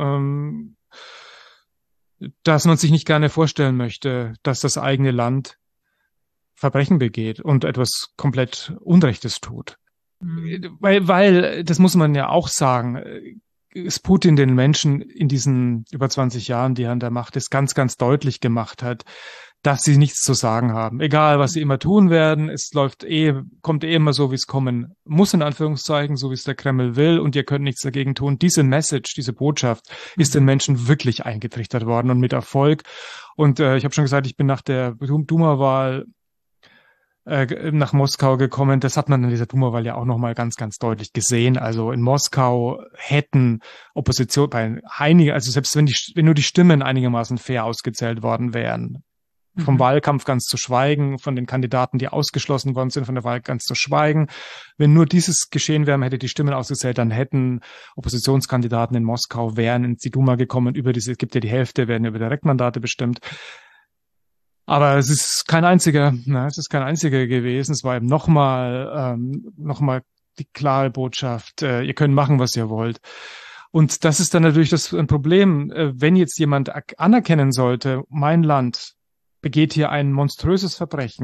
dass man sich nicht gerne vorstellen möchte, dass das eigene Land Verbrechen begeht und etwas komplett Unrechtes tut. Weil, das muss man ja auch sagen, ist Putin den Menschen in diesen über 20 Jahren, die er an der Macht ist, ganz, ganz deutlich gemacht hat, dass sie nichts zu sagen haben. Egal, was sie immer tun werden, es kommt immer so, wie es kommen muss, in Anführungszeichen, so wie es der Kreml will, und ihr könnt nichts dagegen tun. Diese Message, diese Botschaft ist den Menschen wirklich eingetrichtert worden und mit Erfolg. Und ich habe schon gesagt, ich bin nach der Duma-Wahl nach Moskau gekommen. Das hat man in dieser Duma-Wahl ja auch nochmal ganz, ganz deutlich gesehen. Also in Moskau hätten Opposition also selbst wenn nur die Stimmen einigermaßen fair ausgezählt worden wären, vom Wahlkampf ganz zu schweigen, von den Kandidaten, die ausgeschlossen worden sind, von der Wahl ganz zu schweigen. Wenn nur dieses geschehen wäre, hätte die Stimmen ausgezählt, dann hätten Oppositionskandidaten in Moskau wären in die Duma gekommen, es gibt ja die Hälfte, werden über Direktmandate bestimmt. Aber es ist kein einziger gewesen. Es war eben nochmal die klare Botschaft, ihr könnt machen, was ihr wollt. Und das ist dann natürlich ein Problem, wenn jetzt jemand anerkennen sollte, mein Land begeht hier ein monströses Verbrechen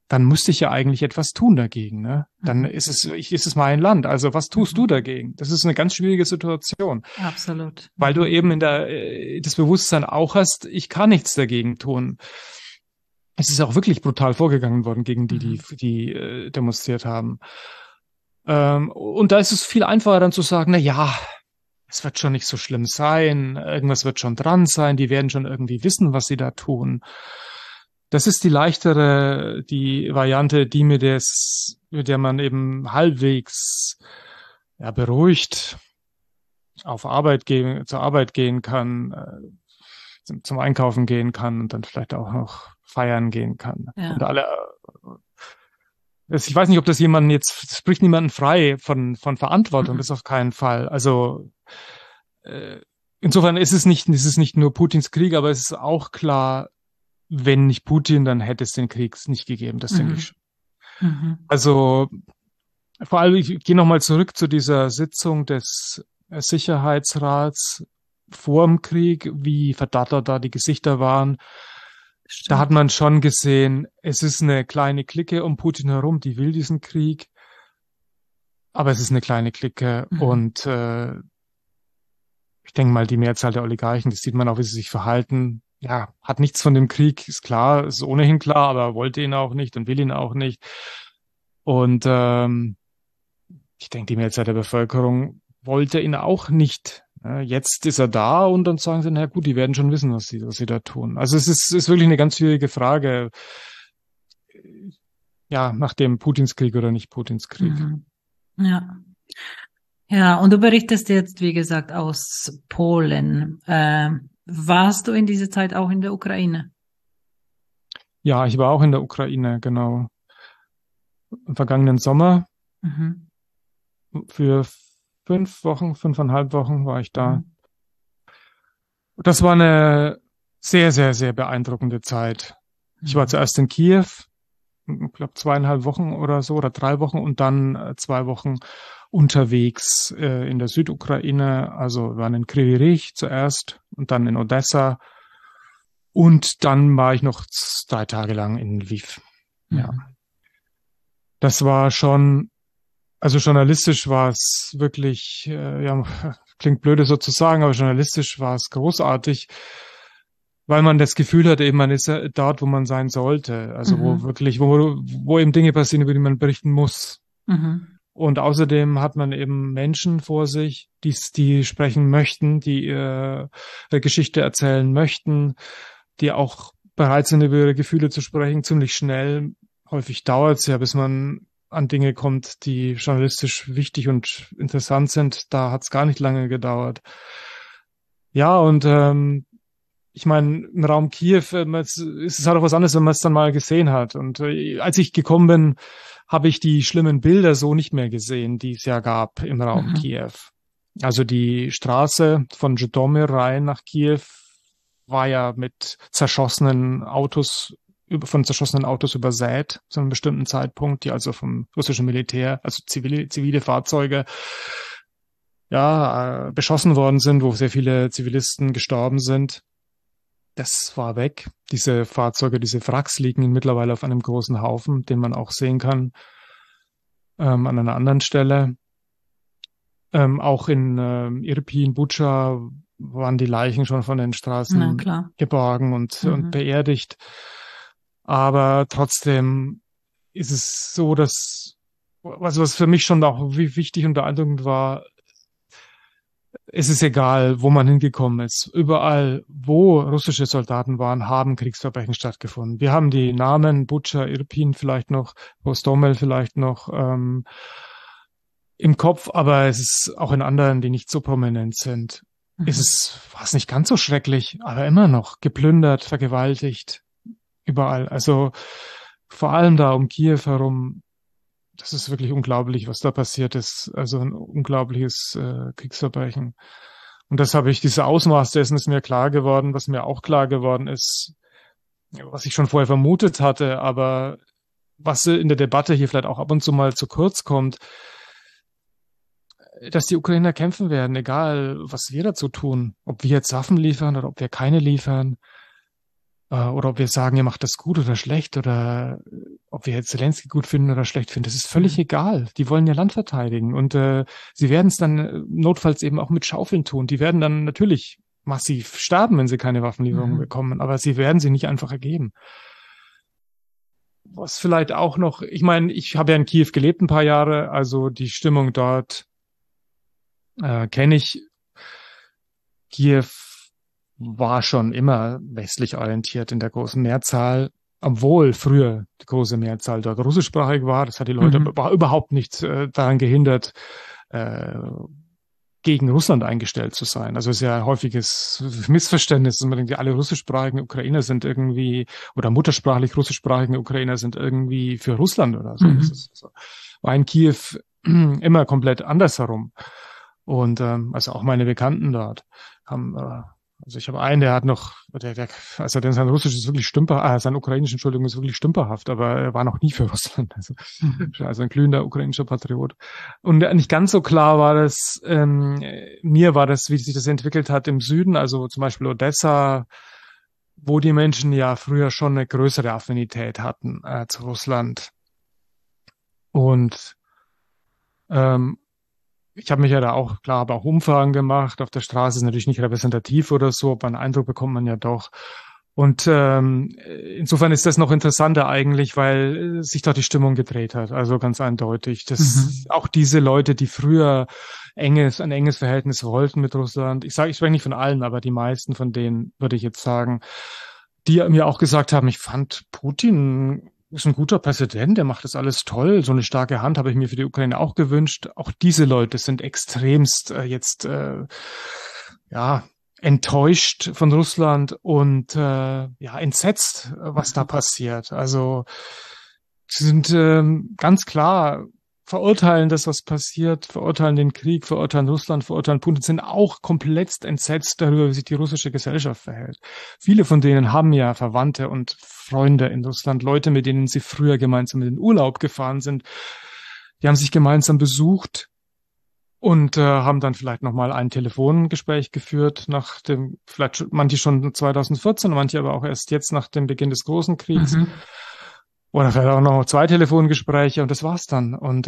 dann müsste ich ja eigentlich etwas tun dagegen, ne? Dann ist es mein Land. Also was tust du dagegen? Das ist eine ganz schwierige Situation. Absolut. Weil du eben das Bewusstsein auch hast, ich kann nichts dagegen tun. Es ist auch wirklich brutal vorgegangen worden gegen die demonstriert haben. Und da ist es viel einfacher dann zu sagen, na ja, es wird schon nicht so schlimm sein, irgendwas wird schon dran sein, die werden schon irgendwie wissen, was sie da tun. Das ist die leichtere, die Variante, mit der man eben halbwegs beruhigt zur Arbeit gehen kann, zum Einkaufen gehen kann und dann vielleicht auch noch feiern gehen kann. Ja. Und ich weiß nicht, ob das spricht niemanden frei von Verantwortung, das auf keinen Fall. Also insofern ist es nicht nur Putins Krieg, aber es ist auch klar, wenn nicht Putin, dann hätte es den Krieg nicht gegeben, das denke ich schon. Also vor allem, ich gehe nochmal zurück zu dieser Sitzung des Sicherheitsrats vor dem Krieg, wie verdattert da die Gesichter waren. Stimmt. Da hat man schon gesehen, es ist eine kleine Clique um Putin herum, die will diesen Krieg, aber es ist eine kleine Clique und ich denke mal, die Mehrzahl der Oligarchen, das sieht man auch, wie sie sich verhalten, ja, hat nichts von dem Krieg, ist klar, ist ohnehin klar, aber wollte ihn auch nicht und will ihn auch nicht. Und ich denke, die Mehrzahl der Bevölkerung wollte ihn auch nicht. Jetzt ist er da und dann sagen sie, na gut, die werden schon wissen, was sie da tun. Also es ist wirklich eine ganz schwierige Frage, ja, nach dem Putins Krieg oder nicht Putins Krieg. Ja. Ja, und du berichtest jetzt, wie gesagt, aus Polen. Warst du in dieser Zeit auch in der Ukraine? Ja, ich war auch in der Ukraine, genau. Im vergangenen Sommer. Für 5,5 Wochen war ich da. Das war eine sehr, sehr, sehr beeindruckende Zeit. Ich war zuerst in Kiew, ich glaube 2,5 Wochen oder so oder 3 Wochen und dann 2 Wochen unterwegs in der Südukraine. Also wir waren in Kryvyi Rih zuerst und dann in Odessa und dann war ich noch 3 Tage lang in Lviv. Ja. Das war schon, also journalistisch war es wirklich, klingt blöde so zu sagen, aber journalistisch war es großartig, weil man das Gefühl hat, eben man ist ja dort, wo man sein sollte. Also wo eben Dinge passieren, über die man berichten muss. Und außerdem hat man eben Menschen vor sich, die sprechen möchten, die ihre Geschichte erzählen möchten, die auch bereit sind, über ihre Gefühle zu sprechen, ziemlich schnell. Häufig dauert es ja, bis man an Dinge kommt, die journalistisch wichtig und interessant sind. Da hat es gar nicht lange gedauert. Ja, und ich meine, im Raum Kiew ist es halt auch was anderes, wenn man es dann mal gesehen hat. Und als ich gekommen bin, habe ich die schlimmen Bilder so nicht mehr gesehen, die es ja gab im Raum Kiew. Also die Straße von Zhytomyr rein nach Kiew war ja mit zerschossenen Autos übersät zu einem bestimmten Zeitpunkt, die also vom russischen Militär, also zivile Fahrzeuge, beschossen worden sind, wo sehr viele Zivilisten gestorben sind. Das war weg. Diese Fahrzeuge, diese Wracks liegen mittlerweile auf einem großen Haufen, den man auch sehen kann an einer anderen Stelle. Auch in Irpin, Butscha waren die Leichen schon von den Straßen geborgen und beerdigt. Aber trotzdem ist es so, dass, was für mich schon auch wichtig und beeindruckend war, es ist egal, wo man hingekommen ist. Überall, wo russische Soldaten waren, haben Kriegsverbrechen stattgefunden. Wir haben die Namen Butscha, Irpin vielleicht noch, Hostomel vielleicht noch im Kopf, aber es ist auch in anderen, die nicht so prominent sind. War es nicht ganz so schrecklich, aber immer noch geplündert, vergewaltigt, überall. Also vor allem da um Kiew herum, das ist wirklich unglaublich, was da passiert ist. Also ein unglaubliches Kriegsverbrechen. Und dieses Ausmaß dessen ist mir klar geworden, was mir auch klar geworden ist, was ich schon vorher vermutet hatte, aber was in der Debatte hier vielleicht auch ab und zu mal zu kurz kommt, dass die Ukrainer kämpfen werden, egal was wir dazu tun, ob wir jetzt Waffen liefern oder ob wir keine liefern. oder ob wir sagen, ihr macht das gut oder schlecht oder ob wir jetzt Zelensky gut finden oder schlecht finden, das ist völlig egal. Die wollen ihr Land verteidigen und sie werden es dann notfalls eben auch mit Schaufeln tun. Die werden dann natürlich massiv sterben, wenn sie keine Waffenlieferungen bekommen, aber sie werden sie nicht einfach ergeben. Was vielleicht auch noch, ich meine, ich habe ja in Kiew gelebt ein paar Jahre, also die Stimmung dort kenne ich. Kiew war schon immer westlich orientiert in der großen Mehrzahl, obwohl früher die große Mehrzahl dort russischsprachig war. Das hat die Leute überhaupt nicht daran gehindert, gegen Russland eingestellt zu sein. Also es ist ja ein häufiges Missverständnis, dass man denkt, alle russischsprachigen Ukrainer sind irgendwie, oder muttersprachlich russischsprachigen Ukrainer sind irgendwie für Russland oder so. Das ist so. War in Kiew immer komplett andersherum. Und also auch meine Bekannten dort haben, also ich habe einen, der hat noch, also denn sein Russisch ist wirklich sein Ukrainisch, Entschuldigung, ist wirklich stümperhaft, aber er war noch nie für Russland. Also ein glühender ukrainischer Patriot. Und nicht ganz so klar war das, mir war das, wie sich das entwickelt hat im Süden, also zum Beispiel Odessa, wo die Menschen ja früher schon eine größere Affinität hatten zu Russland. Und ich habe mich ja da auch, klar, aber auch Umfragen gemacht. Auf der Straße ist natürlich nicht repräsentativ oder so, aber einen Eindruck bekommt man ja doch. Und insofern ist das noch interessanter eigentlich, weil sich dort die Stimmung gedreht hat. Also ganz eindeutig. Dass auch diese Leute, die früher ein enges Verhältnis wollten mit Russland, ich spreche nicht von allen, aber die meisten von denen, würde ich jetzt sagen, die mir auch gesagt haben, ich fand Putin ist ein guter Präsident, der macht das alles toll. So eine starke Hand habe ich mir für die Ukraine auch gewünscht. Auch diese Leute sind extremst jetzt enttäuscht von Russland und entsetzt, was da passiert. Also sie sind ganz klar, verurteilen das, was passiert, verurteilen den Krieg, verurteilen Russland, verurteilen Putin, sind auch komplett entsetzt darüber, wie sich die russische Gesellschaft verhält. Viele von denen haben ja Verwandte und Freunde in Russland, Leute, mit denen sie früher gemeinsam in den Urlaub gefahren sind. Die haben sich gemeinsam besucht und haben dann vielleicht nochmal ein Telefongespräch geführt, vielleicht manche schon 2014, manche aber auch erst jetzt nach dem Beginn des großen Kriegs. Oder vielleicht auch noch 2 Telefongespräche und das war's dann. Und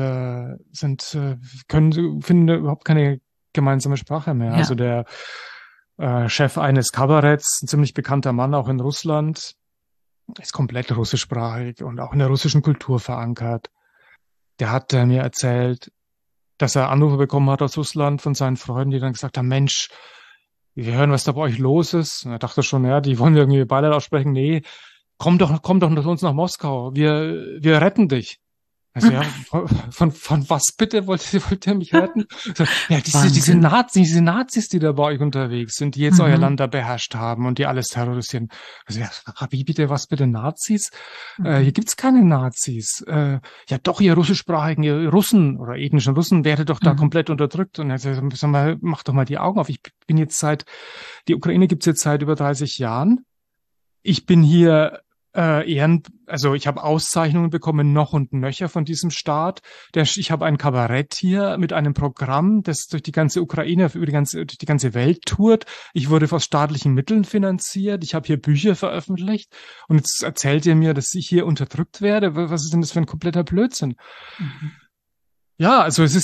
finden überhaupt keine gemeinsame Sprache mehr. Ja. Also der Chef eines Kabaretts, ein ziemlich bekannter Mann auch in Russland, ist komplett russischsprachig und auch in der russischen Kultur verankert. Der hat mir erzählt, dass er Anrufe bekommen hat aus Russland von seinen Freunden, die dann gesagt haben, Mensch, wir hören, was da bei euch los ist. Und er dachte schon, ja, die wollen irgendwie Beileid aussprechen. Nee, komm doch zu uns nach Moskau. Wir retten dich. Also ja, von was bitte wollt ihr mich retten? Ja, diese Nazis, die da bei euch unterwegs sind, die jetzt euer Land da beherrscht haben und die alles terrorisieren. Also ja, wie bitte, was bitte Nazis? Hier gibt's keine Nazis. Ja doch, ihr russischsprachigen, ihr Russen oder ethnischen Russen werdet doch da komplett unterdrückt. Und jetzt sag mal, mach doch mal die Augen auf. Ich bin jetzt die Ukraine gibt's jetzt seit über 30 Jahren. Ich bin hier ich habe Auszeichnungen bekommen, noch und nöcher von diesem Staat. Ich habe ein Kabarett hier mit einem Programm, das durch die ganze Ukraine, durch die ganze Welt tourt. Ich wurde aus staatlichen Mitteln finanziert. Ich habe hier Bücher veröffentlicht. Und jetzt erzählt ihr mir, dass ich hier unterdrückt werde. Was ist denn das für ein kompletter Blödsinn? Ja, also es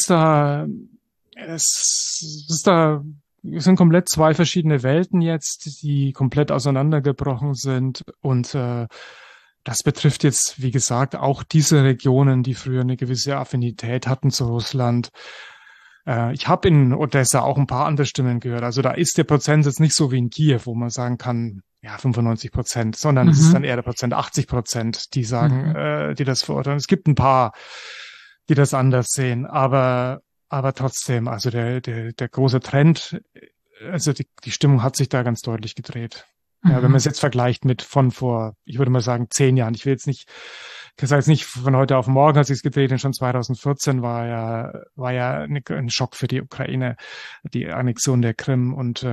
sind komplett 2 verschiedene Welten jetzt, die komplett auseinandergebrochen sind. Und das betrifft jetzt, wie gesagt, auch diese Regionen, die früher eine gewisse Affinität hatten zu Russland. Ich habe in Odessa auch ein paar andere Stimmen gehört. Also da ist der Prozentsatz nicht so wie in Kiew, wo man sagen kann, ja, 95%, sondern es ist dann eher der Prozent, 80%, die sagen, die das verurteilen. Es gibt ein paar, die das anders sehen, aber trotzdem, also der große Trend, also die Stimmung hat sich da ganz deutlich gedreht. Ja, wenn man es jetzt vergleicht mit von vor, ich würde mal sagen, 10 Jahren. Ich sage jetzt nicht von heute auf morgen hat sich's gedreht, denn schon 2014 war ja ein Schock für die Ukraine, die Annexion der Krim und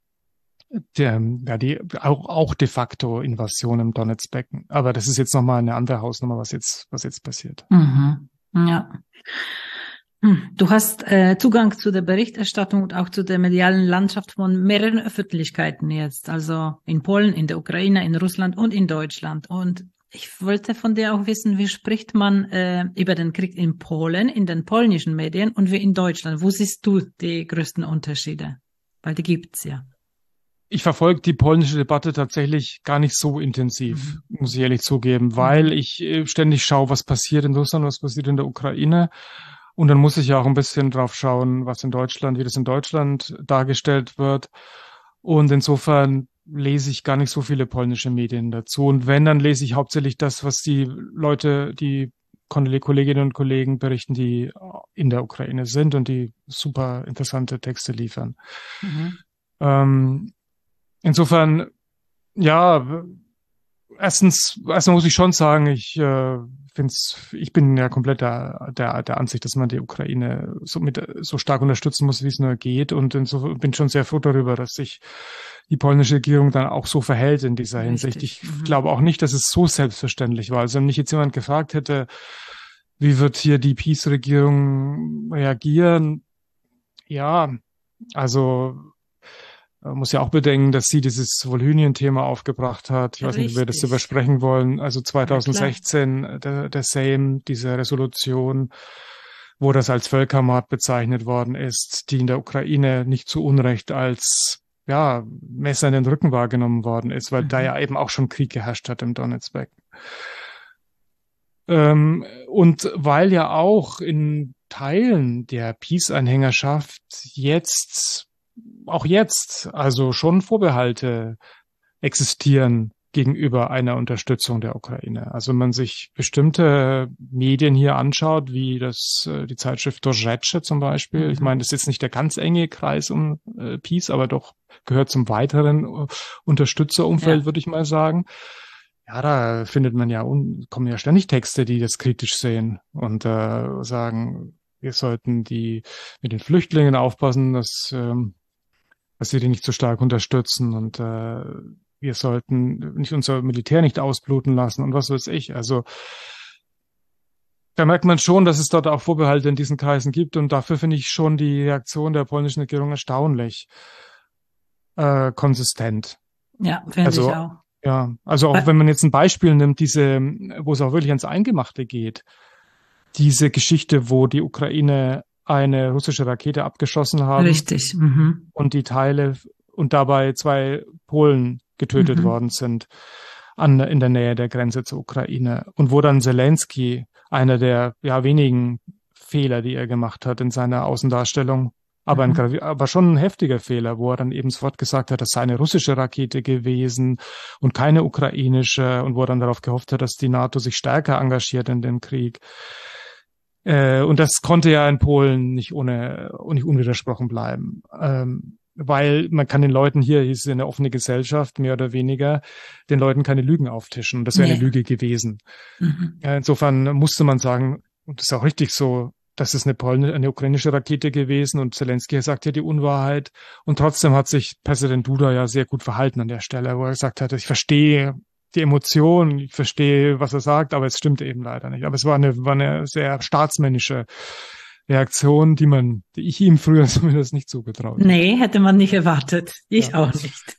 die auch de facto Invasion im Donetsbecken. Aber das ist jetzt nochmal eine andere Hausnummer, was jetzt passiert. Ja. Du hast Zugang zu der Berichterstattung und auch zu der medialen Landschaft von mehreren Öffentlichkeiten jetzt, also in Polen, in der Ukraine, in Russland und in Deutschland. Und ich wollte von dir auch wissen, wie spricht man über den Krieg in Polen, in den polnischen Medien und wie in Deutschland? Wo siehst du die größten Unterschiede? Weil die gibt's ja. Ich verfolge die polnische Debatte tatsächlich gar nicht so intensiv, muss ich ehrlich zugeben, weil ich ständig schaue, was passiert in Russland, was passiert in der Ukraine. Und dann muss ich ja auch ein bisschen drauf schauen, was in Deutschland, wie das in Deutschland dargestellt wird. Und insofern lese ich gar nicht so viele polnische Medien dazu. Und wenn, dann lese ich hauptsächlich das, was die Leute, die Kolleginnen und Kollegen berichten, die in der Ukraine sind und die super interessante Texte liefern. Insofern, ja, erstens muss ich schon sagen, ich bin ja komplett der Ansicht, dass man die Ukraine so stark unterstützen muss, wie es nur geht. Und insofern bin schon sehr froh darüber, dass sich die polnische Regierung dann auch so verhält in dieser Hinsicht. Ich glaube auch nicht, dass es so selbstverständlich war. Also wenn mich jetzt jemand gefragt hätte, wie wird hier die PiS-Regierung reagieren? Ja, also man muss ja auch bedenken, dass sie dieses Volhynien-Thema aufgebracht hat. Ich weiß nicht, ob wir das übersprechen wollen. Also 2016, der Sejm, diese Resolution, wo das als Völkermord bezeichnet worden ist, die in der Ukraine nicht zu Unrecht als Messer in den Rücken wahrgenommen worden ist, weil da ja eben auch schon Krieg geherrscht hat im Donetsbecken. Und weil ja auch in Teilen der PiS-Anhängerschaft jetzt also schon Vorbehalte existieren gegenüber einer Unterstützung der Ukraine. Also wenn man sich bestimmte Medien hier anschaut, wie die Zeitschrift Do Rzeczy zum Beispiel. Ich meine, das ist jetzt nicht der ganz enge Kreis um PiS, aber doch gehört zum weiteren Unterstützerumfeld, würde ich mal sagen. Ja, da findet man kommen ja ständig Texte, die das kritisch sehen und sagen, wir sollten mit den Flüchtlingen aufpassen, dass wir die nicht so stark unterstützen und wir sollten nicht unser Militär nicht ausbluten lassen und was weiß ich. Also da merkt man schon, dass es dort auch Vorbehalte in diesen Kreisen gibt und dafür finde ich schon die Reaktion der polnischen Regierung erstaunlich konsistent. Ja, finde ich auch. Ja, also auch wenn man jetzt ein Beispiel nimmt, wo es auch wirklich ans Eingemachte geht, diese Geschichte, wo die Ukraine eine russische Rakete abgeschossen haben. Richtig. Und die Teile und dabei 2 Polen getötet worden sind in der Nähe der Grenze zur Ukraine. Und wo dann Zelensky, einer der wenigen Fehler, die er gemacht hat in seiner Außendarstellung, aber schon ein heftiger Fehler, wo er dann eben sofort gesagt hat, das sei eine russische Rakete gewesen und keine ukrainische und wo er dann darauf gehofft hat, dass die NATO sich stärker engagiert in den Krieg. Und das konnte ja in Polen nicht unwidersprochen bleiben. Weil man kann den Leuten hier ist eine offene Gesellschaft, mehr oder weniger, den Leuten keine Lügen auftischen. Das wäre eine Lüge gewesen. Insofern musste man sagen, und das ist auch richtig so, das ist eine ukrainische Rakete gewesen und Zelensky sagt ja die Unwahrheit. Und trotzdem hat sich Präsident Duda ja sehr gut verhalten an der Stelle, wo er gesagt hat, ich verstehe die Emotion, ich verstehe, was er sagt, aber es stimmt eben leider nicht. Aber es war eine sehr staatsmännische Reaktion, die ich ihm früher zumindest nicht zugetraut hätte. Nee, hätte man nicht erwartet. Ich auch nicht.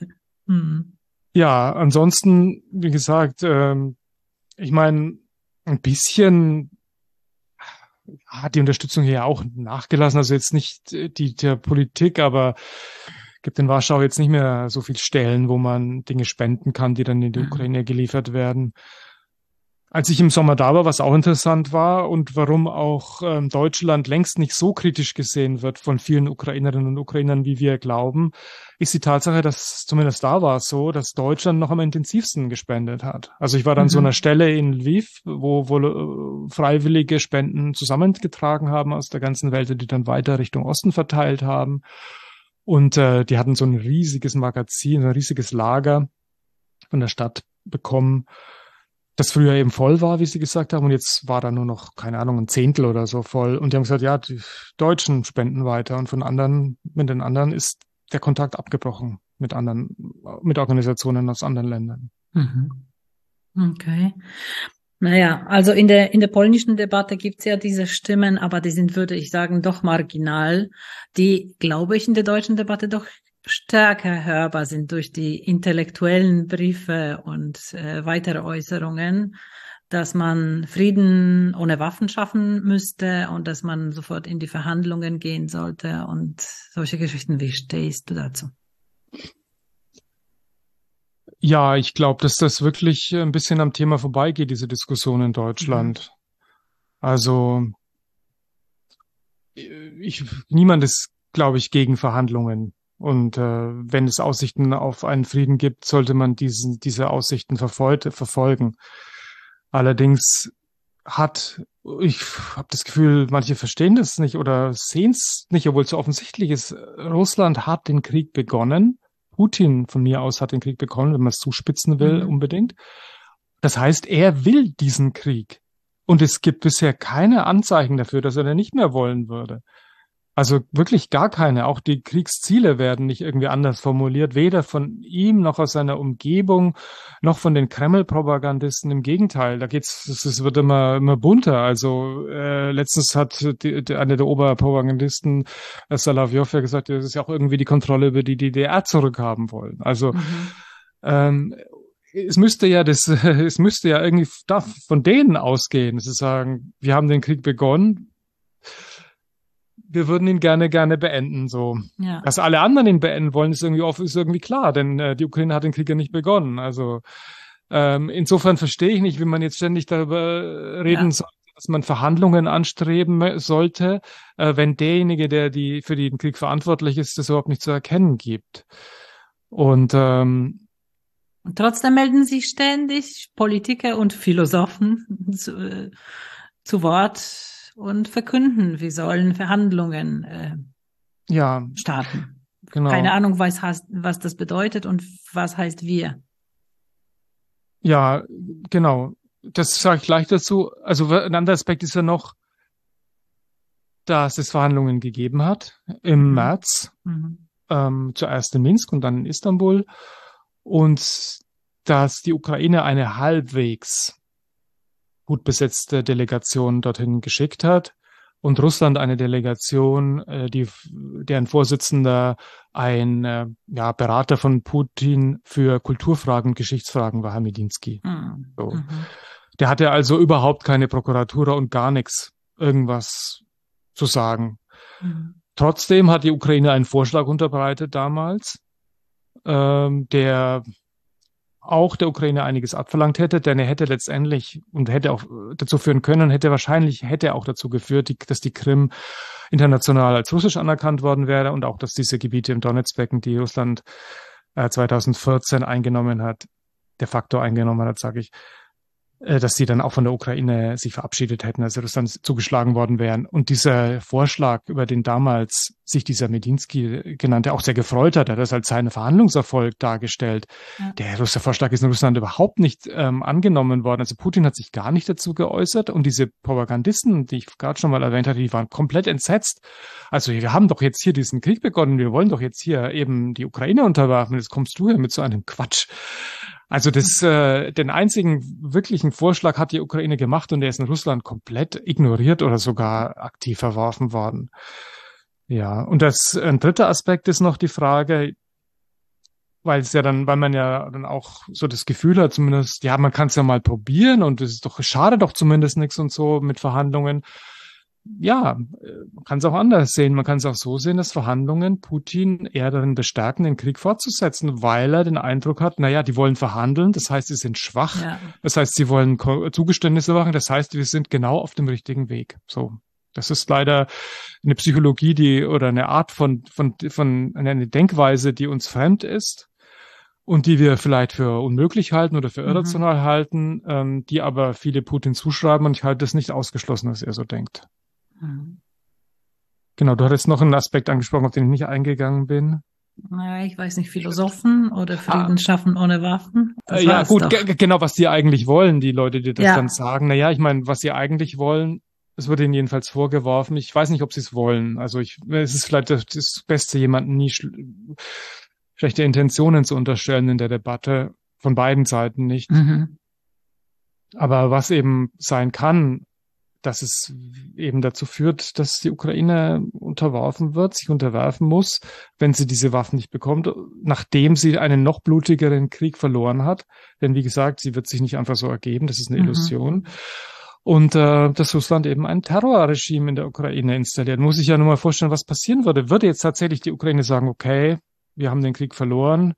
Ja, ansonsten, wie gesagt, ich meine, ein bisschen hat die Unterstützung hier auch nachgelassen, also jetzt nicht die der Politik, aber gibt in Warschau jetzt nicht mehr so viel Stellen, wo man Dinge spenden kann, die dann in die Ukraine geliefert werden. Als ich im Sommer da war, was auch interessant war und warum auch Deutschland längst nicht so kritisch gesehen wird von vielen Ukrainerinnen und Ukrainern, wie wir glauben, ist die Tatsache, dass zumindest da war es so, dass Deutschland noch am intensivsten gespendet hat. Also ich war dann an so einer Stelle in Lviv, wo freiwillige Spenden zusammengetragen haben aus der ganzen Welt, die dann weiter Richtung Osten verteilt haben. Und die hatten so ein riesiges Magazin, ein riesiges Lager von der Stadt bekommen, das früher eben voll war, wie sie gesagt haben, und jetzt war da nur noch, keine Ahnung, ein Zehntel oder so voll. Und die haben gesagt, ja, die Deutschen spenden weiter und mit den anderen ist der Kontakt abgebrochen mit Organisationen aus anderen Ländern. Okay. Naja, also in der polnischen Debatte gibt's ja diese Stimmen, aber die sind, würde ich sagen, doch marginal, die, glaube ich, in der deutschen Debatte doch stärker hörbar sind durch die intellektuellen Briefe und weitere Äußerungen, dass man Frieden ohne Waffen schaffen müsste und dass man sofort in die Verhandlungen gehen sollte und solche Geschichten. Wie stehst du dazu? Ja, ich glaube, dass das wirklich ein bisschen am Thema vorbeigeht, diese Diskussion in Deutschland. Also niemand ist, glaube ich, gegen Verhandlungen. Und wenn es Aussichten auf einen Frieden gibt, sollte man diese Aussichten verfolgen. Allerdings ich habe das Gefühl, manche verstehen das nicht oder sehen es nicht, obwohl es so offensichtlich ist. Russland hat den Krieg begonnen. Putin von mir aus hat den Krieg begonnen, wenn man es zuspitzen will, unbedingt. Das heißt, er will diesen Krieg. Und es gibt bisher keine Anzeichen dafür, dass er den nicht mehr wollen würde. Also wirklich gar keine. Auch die Kriegsziele werden nicht irgendwie anders formuliert, weder von ihm noch aus seiner Umgebung, noch von den Kreml-Propagandisten. Im Gegenteil, es wird immer bunter. Also letztens hat einer der Oberpropagandisten, Solowyjow, ja gesagt, das ist ja auch irgendwie die Kontrolle über die DDR zurückhaben wollen. Also es müsste ja irgendwie von denen ausgehen, zu sagen, wir haben den Krieg begonnen. Wir würden ihn gerne beenden, so. Ja. Dass alle anderen ihn beenden wollen, ist irgendwie klar, denn die Ukraine hat den Krieg ja nicht begonnen. Also insofern verstehe ich nicht, wie man jetzt ständig darüber reden soll, dass man Verhandlungen anstreben sollte, wenn derjenige, der für den Krieg verantwortlich ist, das überhaupt nicht zu erkennen gibt. Und trotzdem melden sich ständig Politiker und Philosophen zu Wort und verkünden, wir sollen Verhandlungen starten. Genau. Keine Ahnung, was das bedeutet und was heißt wir. Ja, genau. Das sage ich gleich dazu. Also ein anderer Aspekt ist ja noch, dass es Verhandlungen gegeben hat im März, zuerst in Minsk und dann in Istanbul, und dass die Ukraine eine halbwegs gut besetzte Delegation dorthin geschickt hat und Russland eine Delegation, deren Vorsitzender ein Berater von Putin für Kulturfragen und Geschichtsfragen war, Herr Medinsky. So. Der hatte also überhaupt keine Prokuratura und gar nichts, irgendwas zu sagen. Trotzdem hat die Ukraine einen Vorschlag unterbreitet damals, der auch der Ukraine einiges abverlangt hätte, denn er hätte letztendlich und hätte auch dazu führen können und hätte auch dazu geführt, dass die Krim international als russisch anerkannt worden wäre und auch, dass diese Gebiete im Donetsbecken, die Russland 2014 de facto eingenommen hat, sage ich, dass sie dann auch von der Ukraine sich verabschiedet hätten, also Russland zugeschlagen worden wären. Und dieser Vorschlag, über den damals sich dieser Medinsky genannte, auch sehr gefreut hat das als seinen Verhandlungserfolg dargestellt. Ja. Der Vorschlag ist in Russland überhaupt nicht angenommen worden. Also Putin hat sich gar nicht dazu geäußert und diese Propagandisten, die ich gerade schon mal erwähnt hatte, die waren komplett entsetzt. Also wir haben doch jetzt hier diesen Krieg begonnen, wir wollen doch jetzt hier eben die Ukraine unterwerfen. Jetzt kommst du hier mit so einem Quatsch. Also den einzigen wirklichen Vorschlag hat die Ukraine gemacht und der ist in Russland komplett ignoriert oder sogar aktiv verworfen worden. Ja, und ein dritter Aspekt ist noch die Frage, weil man ja dann auch so das Gefühl hat, zumindest, ja, man kann es ja mal probieren und es schadet doch zumindest nichts und so mit Verhandlungen. Ja, man kann es auch anders sehen. Man kann es auch so sehen, dass Verhandlungen Putin eher darin bestärken, den Krieg fortzusetzen, weil er den Eindruck hat, die wollen verhandeln, das heißt, sie sind schwach, das heißt, sie wollen Zugeständnisse machen, das heißt, wir sind genau auf dem richtigen Weg. So. Das ist leider eine Psychologie, oder eine Art von eine Denkweise, die uns fremd ist und die wir vielleicht für unmöglich halten oder für irrational halten, die aber viele Putin zuschreiben, und ich halte es nicht ausgeschlossen, dass er so denkt. Genau, du hattest noch einen Aspekt angesprochen, auf den ich nicht eingegangen bin. Naja, ich weiß nicht, Philosophen oder Frieden schaffen ohne Waffen? Ja, gut, genau, was die eigentlich wollen, die Leute, die das dann sagen. Naja, ich meine, was sie eigentlich wollen, es wird ihnen jedenfalls vorgeworfen. Ich weiß nicht, ob sie es wollen. Also es ist vielleicht das Beste, jemanden nie schlechte Intentionen zu unterstellen in der Debatte, von beiden Seiten nicht. Aber was eben sein kann, dass es eben dazu führt, dass die Ukraine unterworfen wird, sich unterwerfen muss, wenn sie diese Waffen nicht bekommt, nachdem sie einen noch blutigeren Krieg verloren hat. Denn wie gesagt, sie wird sich nicht einfach so ergeben, das ist eine Illusion. Und dass Russland eben ein Terrorregime in der Ukraine installiert. Muss ich ja nur mal vorstellen, was passieren würde. Würde jetzt tatsächlich die Ukraine sagen, okay, wir haben den Krieg verloren,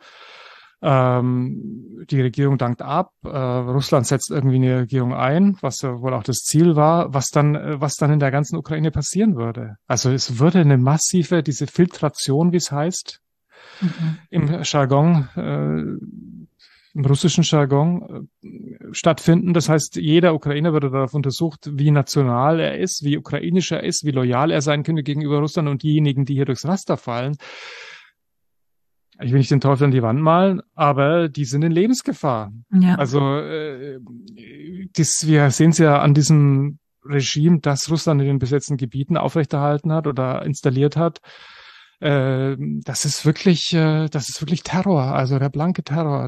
die Regierung dankt ab, Russland setzt irgendwie eine Regierung ein, was ja wohl auch das Ziel war, was dann in der ganzen Ukraine passieren würde. Also es würde eine massive, diese Filtration, wie es heißt, im Jargon, im russischen Jargon stattfinden. Das heißt, jeder Ukrainer würde darauf untersucht, wie national er ist, wie ukrainisch er ist, wie loyal er sein könnte gegenüber Russland, und diejenigen, die hier durchs Raster fallen, ich will nicht den Teufel an die Wand malen, aber die sind in Lebensgefahr. Ja. Also wir sehen es ja an diesem Regime, das Russland in den besetzten Gebieten aufrechterhalten hat oder installiert hat. Das ist wirklich Terror, also der blanke Terror.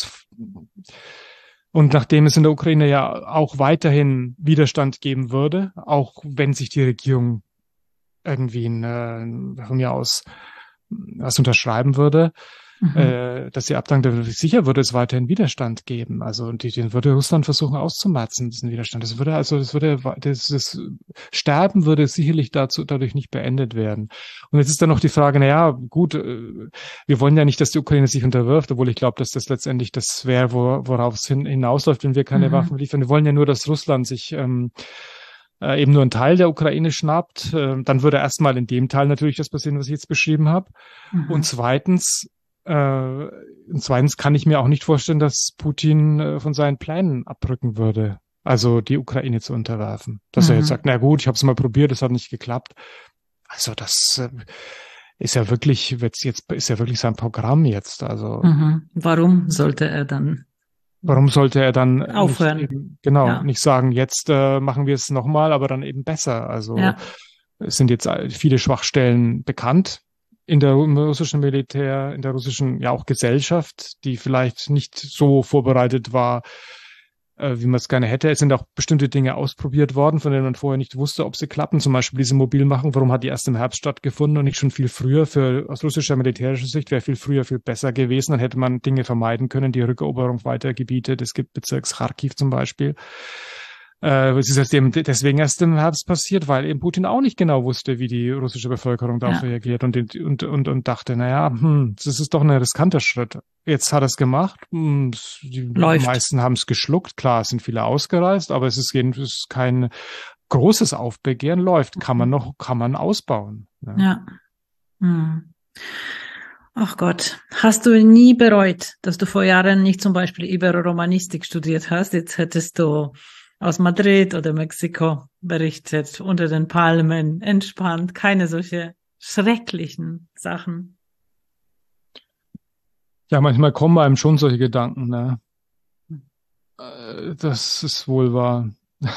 Und nachdem es in der Ukraine ja auch weiterhin Widerstand geben würde, auch wenn sich die Regierung irgendwie von mir aus was unterschreiben würde, dass sie abdankt, sicher würde es weiterhin Widerstand geben. Also den würde Russland versuchen auszumerzen, diesen Widerstand. Das Sterben würde sicherlich dadurch nicht beendet werden. Und jetzt ist dann noch die Frage, naja, gut, wir wollen ja nicht, dass die Ukraine sich unterwirft, obwohl ich glaube, dass das letztendlich das wäre, worauf es hinausläuft, wenn wir keine Waffen liefern. Wir wollen ja nur, dass Russland sich eben nur einen Teil der Ukraine schnappt. Dann würde erstmal in dem Teil natürlich das passieren, was ich jetzt beschrieben habe. Und zweitens kann ich mir auch nicht vorstellen, dass Putin von seinen Plänen abrücken würde, also die Ukraine zu unterwerfen. Dass er jetzt sagt, na gut, ich habe es mal probiert, es hat nicht geklappt. Also das ist ja wirklich sein Programm jetzt. Also Warum sollte er dann aufhören? Nicht sagen, jetzt machen wir es nochmal, aber dann eben besser. Also es sind jetzt viele Schwachstellen bekannt im russischen Militär, in der russischen ja auch Gesellschaft, die vielleicht nicht so vorbereitet war, wie man es gerne hätte. Es sind auch bestimmte Dinge ausprobiert worden, von denen man vorher nicht wusste, ob sie klappen. Zum Beispiel diese Mobilmachung. Warum hat die erst im Herbst stattgefunden und nicht schon viel früher? Aus russischer militärischer Sicht wäre viel früher viel besser gewesen. Dann hätte man Dinge vermeiden können, die Rückeroberung weiter Gebiete des Bezirks Kharkiv zum Beispiel. Es ist deswegen erst im Herbst passiert, weil eben Putin auch nicht genau wusste, wie die russische Bevölkerung darauf reagiert und dachte, naja, das ist doch ein riskanter Schritt. Jetzt hat er es gemacht. Die meisten haben es geschluckt. Klar, es sind viele ausgereist, aber es ist kein großes Aufbegehren. Läuft. Kann man ausbauen. Ja. Ach Gott, hast du nie bereut, dass du vor Jahren nicht zum Beispiel Ibero-Romanistik studiert hast? Jetzt hättest du aus Madrid oder Mexiko berichtet, unter den Palmen, entspannt, keine solche schrecklichen Sachen. Ja, manchmal kommen einem schon solche Gedanken, ne? Das ist wohl wahr.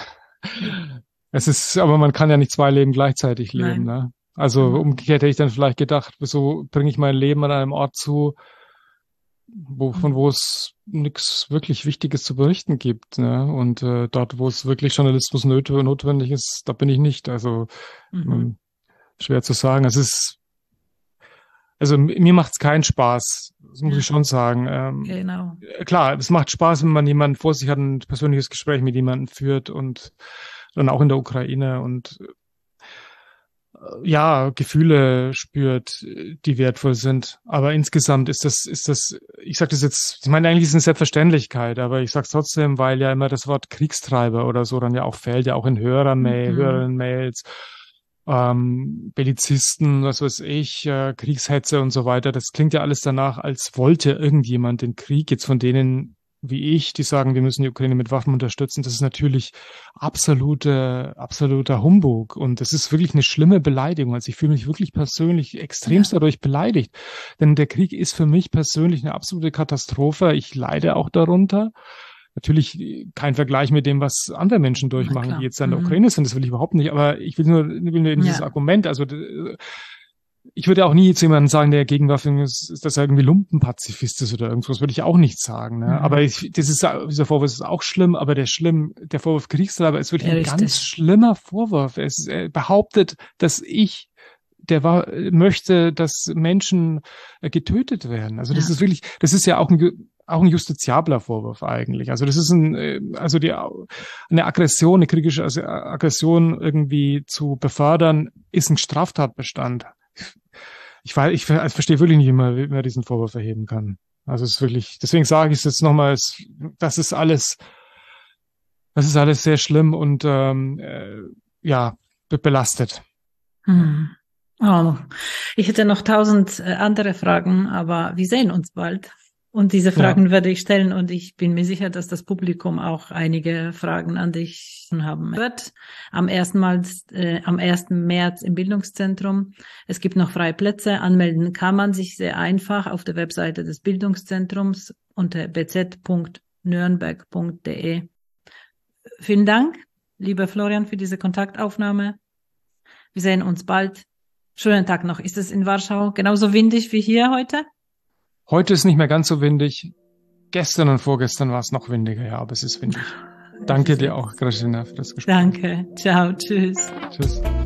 Aber man kann ja nicht zwei Leben gleichzeitig leben, ne? Also umgekehrt hätte ich dann vielleicht gedacht, wieso bringe ich mein Leben an einem Ort zu, wo es nichts wirklich Wichtiges zu berichten gibt, ne? Und dort, wo es wirklich Journalismus notwendig ist, da bin ich nicht. Also schwer zu sagen. Also mir macht es keinen Spaß, das muss ich schon sagen. Genau. Klar, es macht Spaß, wenn man jemanden vor sich hat, ein persönliches Gespräch mit jemandem führt und dann auch in der Ukraine und Gefühle spürt, die wertvoll sind. Aber insgesamt ist das, ich sage das jetzt, ich meine, eigentlich ist es eine Selbstverständlichkeit, aber ich sage es trotzdem, weil ja immer das Wort Kriegstreiber oder so dann ja auch fällt, ja auch in Hörerinnen-Mails, Bellizisten, was weiß ich, Kriegshetze und so weiter. Das klingt ja alles danach, als wollte irgendjemand den Krieg, jetzt von denen wie ich, die sagen, wir müssen die Ukraine mit Waffen unterstützen. Das ist natürlich absoluter Humbug. Und das ist wirklich eine schlimme Beleidigung. Also ich fühle mich wirklich persönlich extremst dadurch beleidigt. Denn der Krieg ist für mich persönlich eine absolute Katastrophe. Ich leide auch darunter. Natürlich kein Vergleich mit dem, was andere Menschen durchmachen, die jetzt in der Ukraine sind. Das will ich überhaupt nicht. Aber ich will nur in dieses Argument, also ich würde auch nie zu jemandem sagen, der gegen Waffen ist, dass er irgendwie Lumpenpazifist ist oder irgendwas, würde ich auch nicht sagen. Ne? Aber dieser Vorwurf ist auch schlimm, aber der Vorwurf Kriegstreiber ist wirklich ein ganz schlimmer Vorwurf. Er behauptet, dass möchte, dass Menschen getötet werden. Also das ist wirklich, das ist ja auch ein justiziabler Vorwurf eigentlich. Also das ist eine Aggression, eine kriegerische Aggression irgendwie zu befördern, ist ein Straftatbestand. Ich verstehe wirklich nicht, wie man diesen Vorwurf erheben kann. Also es ist wirklich, deswegen sage ich es jetzt nochmal, das ist alles sehr schlimm und belastet. Oh, ich hätte noch 1000 andere Fragen, aber wir sehen uns bald. Und diese Fragen werde ich stellen und ich bin mir sicher, dass das Publikum auch einige Fragen an dich haben wird. Am 1. März im Bildungszentrum. Es gibt noch freie Plätze. Anmelden kann man sich sehr einfach auf der Webseite des Bildungszentrums unter bz.nürnberg.de. Vielen Dank, lieber Florian, für diese Kontaktaufnahme. Wir sehen uns bald. Schönen Tag noch. Ist es in Warschau genauso windig wie hier heute? Heute ist nicht mehr ganz so windig. Gestern und vorgestern war es noch windiger, ja, aber es ist windig. Danke dir auch, Grażyna, für das Gespräch. Danke. Ciao. Tschüss. Tschüss.